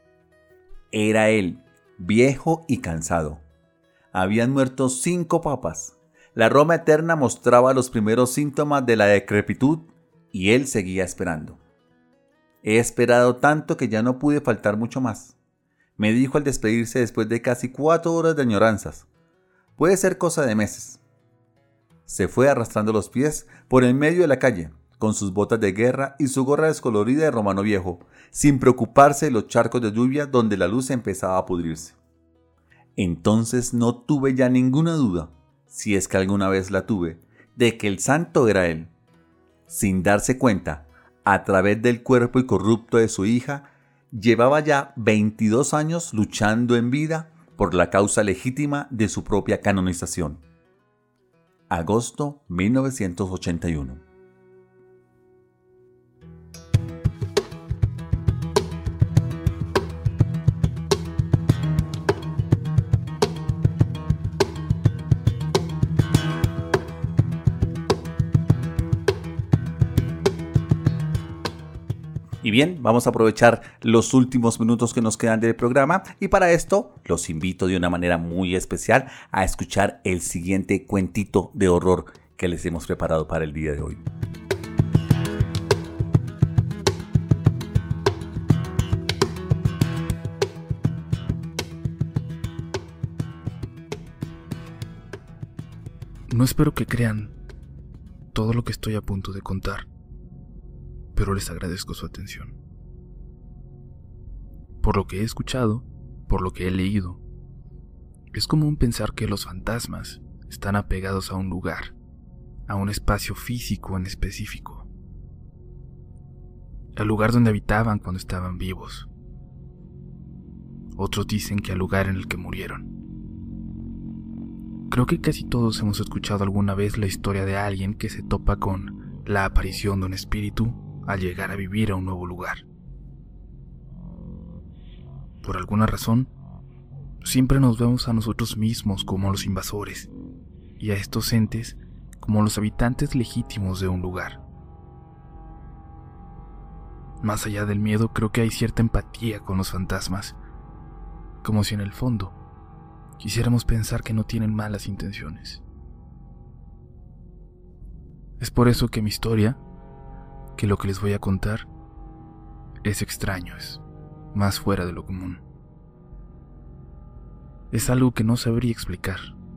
Era él, viejo y cansado. Habían muerto cinco papas. La Roma eterna mostraba los primeros síntomas de la decrepitud y él seguía esperando. He esperado tanto que ya no pude faltar mucho más, me dijo al despedirse después de casi cuatro horas de añoranzas. Puede ser cosa de meses. Se fue arrastrando los pies por el medio de la calle, con sus botas de guerra y su gorra descolorida de romano viejo, sin preocuparse de los charcos de lluvia donde la luz empezaba a pudrirse. Entonces no tuve ya ninguna duda, si es que alguna vez la tuve, de que el santo era él. Sin darse cuenta, a través del cuerpo incorrupto de su hija, llevaba ya veintidós años luchando en vida por la causa legítima de su propia canonización. Agosto mil novecientos ochenta y uno. Y bien, vamos a aprovechar los últimos minutos que nos quedan del programa y para esto los invito de una manera muy especial a escuchar el siguiente cuentito de horror que les hemos preparado para el día de hoy. No espero que crean todo lo que estoy a punto de contar, pero les agradezco su atención. Por lo que he escuchado, por lo que he leído, Es común pensar que los fantasmas están apegados a un lugar, a un espacio físico en específico, al lugar donde habitaban cuando estaban vivos. Otros dicen que al lugar en el que murieron. Creo que casi todos hemos escuchado alguna vez la historia de alguien que se topa con la aparición de un espíritu al llegar a vivir a un nuevo lugar. Por alguna razón, siempre nos vemos a nosotros mismos como los invasores y a estos entes como los habitantes legítimos de un lugar. Más allá del miedo, creo que hay cierta empatía con los fantasmas, como si en el fondo quisiéramos pensar que no tienen malas intenciones. Es por eso que mi historia, que lo que les voy a contar, es extraño, es más fuera de lo común. Es algo que no sabría explicar.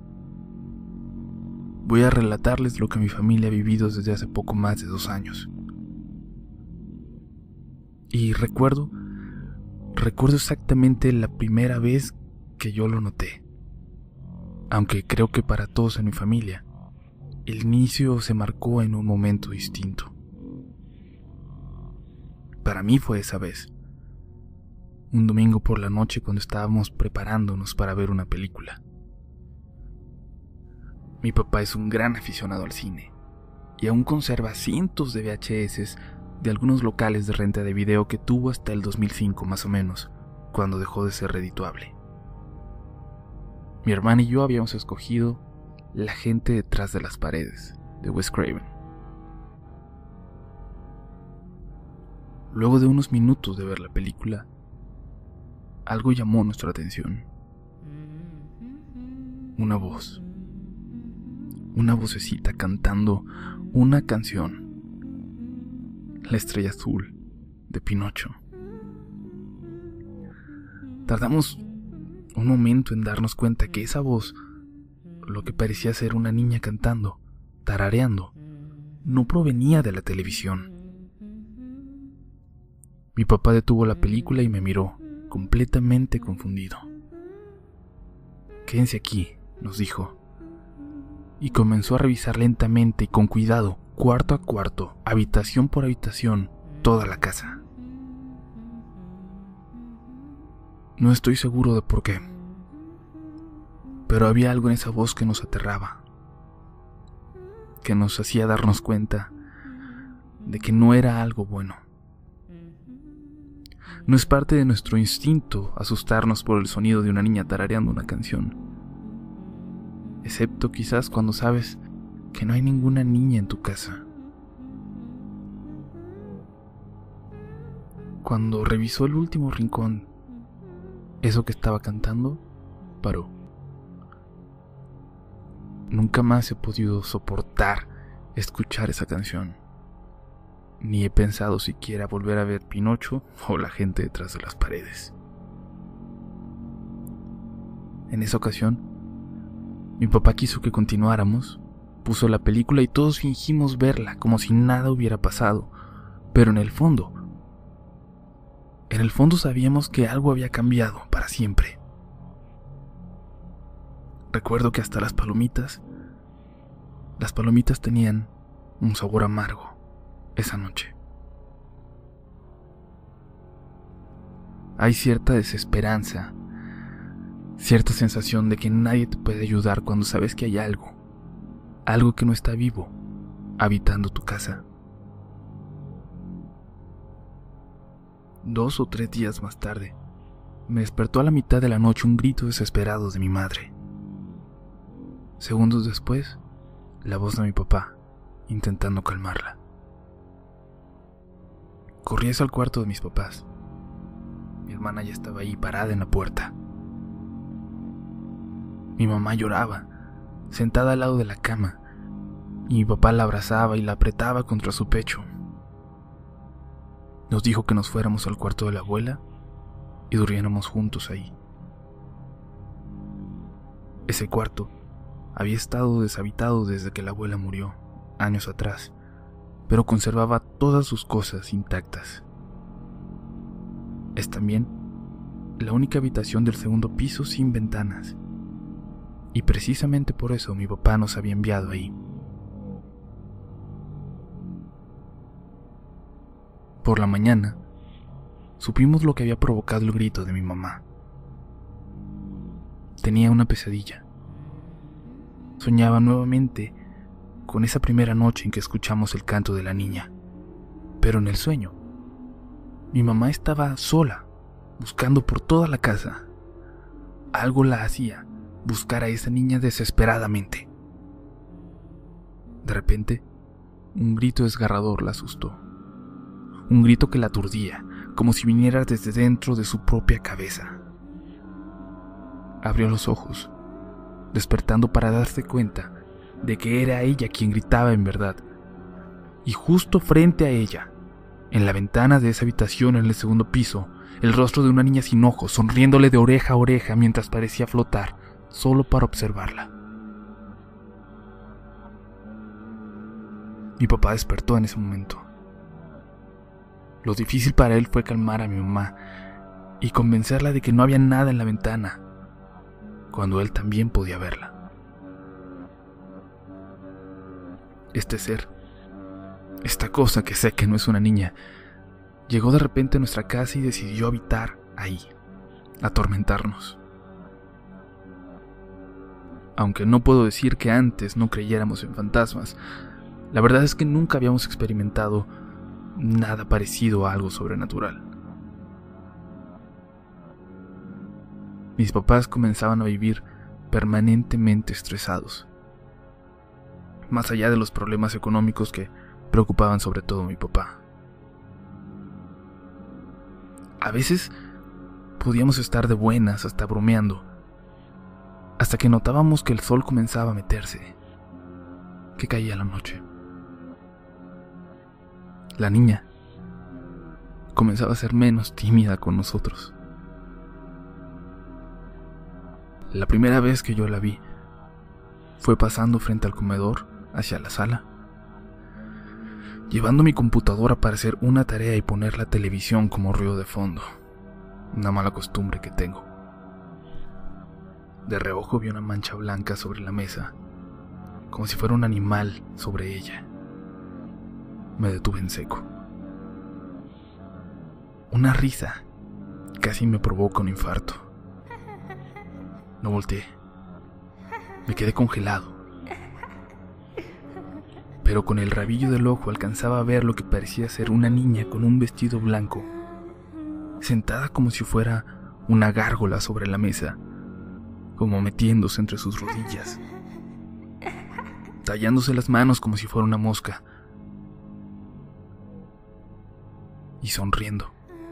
Voy a relatarles lo que mi familia ha vivido desde hace poco más de dos años. Y recuerdo, recuerdo exactamente la primera vez que yo lo noté. Aunque creo que para todos en mi familia, el inicio se marcó en un momento distinto. Para mí fue esa vez. Un domingo por la noche cuando estábamos preparándonos para ver una película. Mi papá es un gran aficionado al cine y aún conserva cientos de V H S de algunos locales de renta de video que tuvo hasta el dos mil cinco más o menos, cuando dejó de ser redituable. Mi hermana y yo habíamos escogido La gente detrás de las paredes, de Wes Craven. Luego de unos minutos de ver la película, algo llamó nuestra atención. Una voz. Una vocecita cantando una canción. La estrella azul, de Pinocho. Tardamos un momento en darnos cuenta que esa voz, lo que parecía ser una niña cantando, tarareando, no provenía de la televisión. Mi papá detuvo la película y me miró, completamente confundido. «Quédense aquí», nos dijo, y comenzó a revisar lentamente y con cuidado, cuarto a cuarto, habitación por habitación, toda la casa. No estoy seguro de por qué, pero había algo en esa voz que nos aterraba, que nos hacía darnos cuenta de que no era algo bueno. No es parte de nuestro instinto asustarnos por el sonido de una niña tarareando una canción, excepto quizás cuando sabes que no hay ninguna niña en tu casa. Cuando revisó el último rincón, eso que estaba cantando paró. Nunca más he podido soportar escuchar esa canción. Ni he pensado siquiera volver a ver Pinocho o La gente detrás de las paredes. En esa ocasión, mi papá quiso que continuáramos, puso la película y todos fingimos verla como si nada hubiera pasado, pero en el fondo, en el fondo sabíamos que algo había cambiado para siempre. Recuerdo que hasta las palomitas, las palomitas tenían un sabor amargo esa noche. Hay cierta desesperanza, cierta sensación de que nadie te puede ayudar cuando sabes que hay algo, algo que no está vivo, habitando tu casa. Dos o tres días más tarde, me despertó a la mitad de la noche un grito desesperado de mi madre. Segundos después, la voz de mi papá, intentando calmarla. Corrí hacia el cuarto de mis papás. Mi hermana ya estaba ahí parada en la puerta. Mi mamá lloraba, sentada al lado de la cama, y mi papá la abrazaba y la apretaba contra su pecho. Nos dijo que nos fuéramos al cuarto de la abuela y durmiéramos juntos ahí. Ese cuarto había estado deshabitado desde que la abuela murió, años atrás, pero conservaba todas sus cosas intactas. Es también la única habitación del segundo piso sin ventanas, y precisamente por eso mi papá nos había enviado ahí. Por la mañana, supimos lo que había provocado el grito de mi mamá. Tenía una pesadilla. Soñaba nuevamente con esa primera noche en que escuchamos el canto de la niña, pero en el sueño, mi mamá estaba sola, buscando por toda la casa. Algo la hacía buscar a esa niña desesperadamente. De repente, un grito desgarrador la asustó. Un grito que la aturdía, como si viniera desde dentro de su propia cabeza. Abrió los ojos, despertando para darse cuenta de que era ella quien gritaba en verdad. Y justo frente a ella, en la ventana de esa habitación en el segundo piso, el rostro de una niña sin ojos, sonriéndole de oreja a oreja mientras parecía flotar, solo para observarla. Mi papá despertó en ese momento. Lo difícil para él fue calmar a mi mamá y convencerla de que no había nada en la ventana, cuando él también podía verla. Este ser, esta cosa que sé que no es una niña, llegó de repente a nuestra casa y decidió habitar ahí, atormentarnos. Aunque no puedo decir que antes no creyéramos en fantasmas, la verdad es que nunca habíamos experimentado nada parecido a algo sobrenatural. Mis papás comenzaban a vivir permanentemente estresados, más allá de los problemas económicos que preocupaban sobre todo a mi papá. A veces podíamos estar de buenas, hasta bromeando, hasta que notábamos que el sol comenzaba a meterse, que caía la noche. La niña comenzaba a ser menos tímida con nosotros. La primera vez que yo la vi fue pasando frente al comedor hacia la sala, llevando mi computadora para hacer una tarea y poner la televisión como ruido de fondo, una mala costumbre que tengo. De reojo vi una mancha blanca sobre la mesa, como si fuera un animal sobre ella. Me detuve en seco. Una risa casi me provoca un infarto. No volteé. Me quedé congelado. Pero con el rabillo del ojo alcanzaba a ver lo que parecía ser una niña con un vestido blanco, sentada como si fuera una gárgola sobre la mesa, como metiéndose entre sus rodillas, tallándose las manos como si fuera una mosca, y sonriendo.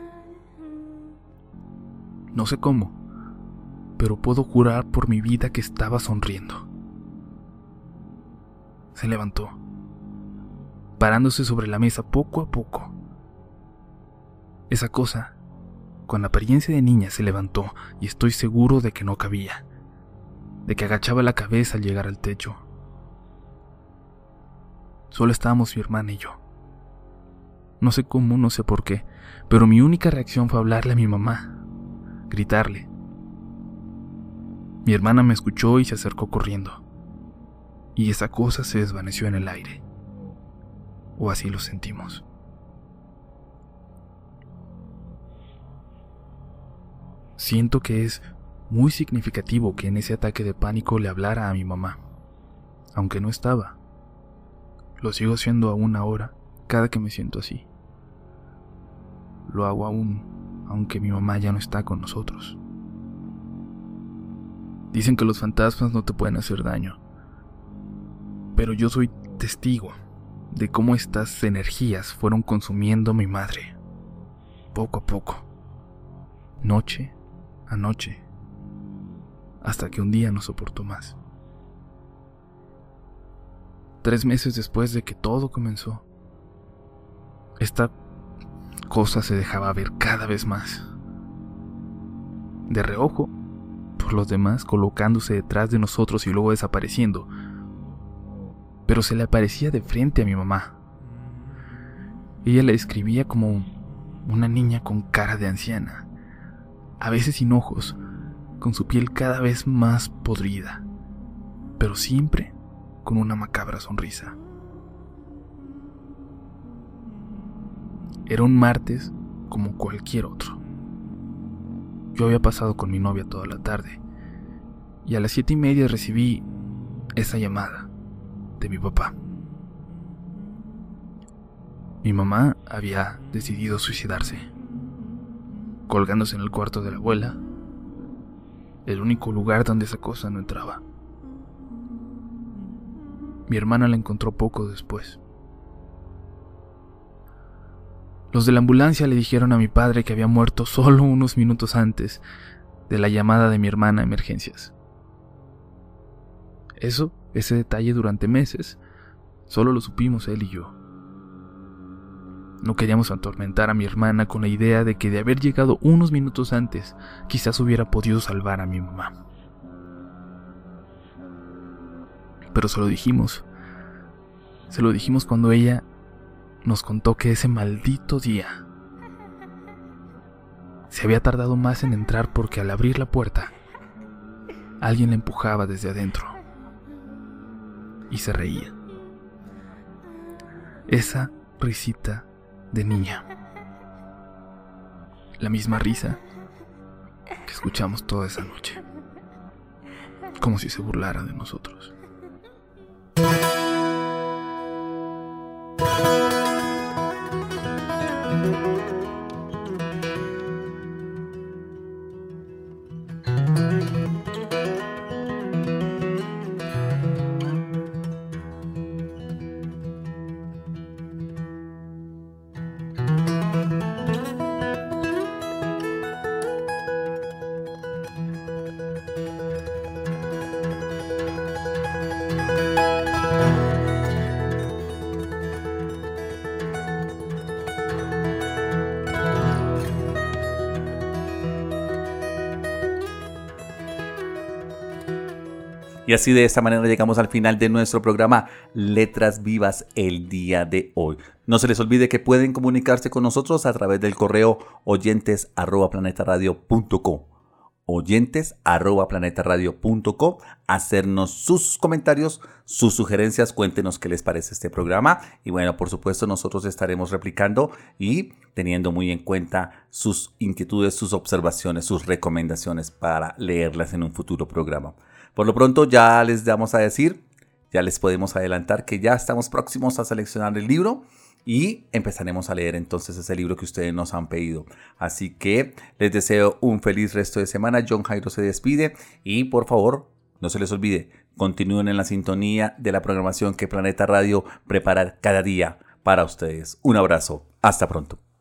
No sé cómo, pero puedo jurar por mi vida que estaba sonriendo. Se levantó, parándose sobre la mesa poco a poco. Esa cosa, con apariencia de niña, se levantó y estoy seguro de que no cabía, de que agachaba la cabeza al llegar al techo. Solo estábamos mi hermana y yo. No sé cómo, no sé por qué, pero mi única reacción fue hablarle a mi mamá, gritarle. Mi hermana me escuchó y se acercó corriendo, y esa cosa se desvaneció en el aire, o así lo sentimos. Siento que es muy significativo que en ese ataque de pánico le hablara a mi mamá, aunque no estaba. Lo sigo haciendo aún ahora, cada que me siento así. Lo hago aún, aunque mi mamá ya no está con nosotros. Dicen que los fantasmas no te pueden hacer daño, pero yo soy testigo de cómo estas energías fueron consumiendo a mi madre, poco a poco, noche a noche, hasta que un día no soportó más. Tres meses después de que todo comenzó, esta cosa se dejaba ver cada vez más. De reojo, por los demás, colocándose detrás de nosotros y luego desapareciendo. Pero se le aparecía de frente a mi mamá. Ella la describía como una niña con cara de anciana, a veces sin ojos, con su piel cada vez más podrida, pero siempre con una macabra sonrisa. Era un martes como cualquier otro. Yo había pasado con mi novia toda la tarde y a las siete y media recibí esa llamada de mi papá. Mi mamá había decidido suicidarse, colgándose en el cuarto de la abuela, el único lugar donde esa cosa no entraba. Mi hermana la encontró poco después. Los de la ambulancia le dijeron a mi padre que había muerto solo unos minutos antes de la llamada de mi hermana a emergencias. Eso, ese detalle durante meses, solo lo supimos él y yo. No queríamos atormentar a mi hermana con la idea de que de haber llegado unos minutos antes, quizás hubiera podido salvar a mi mamá. Pero se lo dijimos. Se lo dijimos cuando ella nos contó que ese maldito día se había tardado más en entrar porque al abrir la puerta, alguien la empujaba desde adentro y se reía. Esa risita de niña. La misma risa que escuchamos toda esa noche. Como si se burlara de nosotros. Y así de esta manera llegamos al final de nuestro programa Letras Vivas el día de hoy. No se les olvide que pueden comunicarse con nosotros a través del correo oyentes arroba planetaradio punto com. oyentes arroba planetaradio punto com. Hacernos sus comentarios, sus sugerencias, cuéntenos qué les parece este programa. Y bueno, por supuesto, nosotros estaremos replicando y teniendo muy en cuenta sus inquietudes, sus observaciones, sus recomendaciones para leerlas en un futuro programa. Por lo pronto ya les vamos a decir, ya les podemos adelantar que ya estamos próximos a seleccionar el libro y empezaremos a leer entonces ese libro que ustedes nos han pedido. Así que les deseo un feliz resto de semana. John Jairo se despide y por favor no se les olvide, continúen en la sintonía de la programación que Planeta Radio prepara cada día para ustedes. Un abrazo, hasta pronto.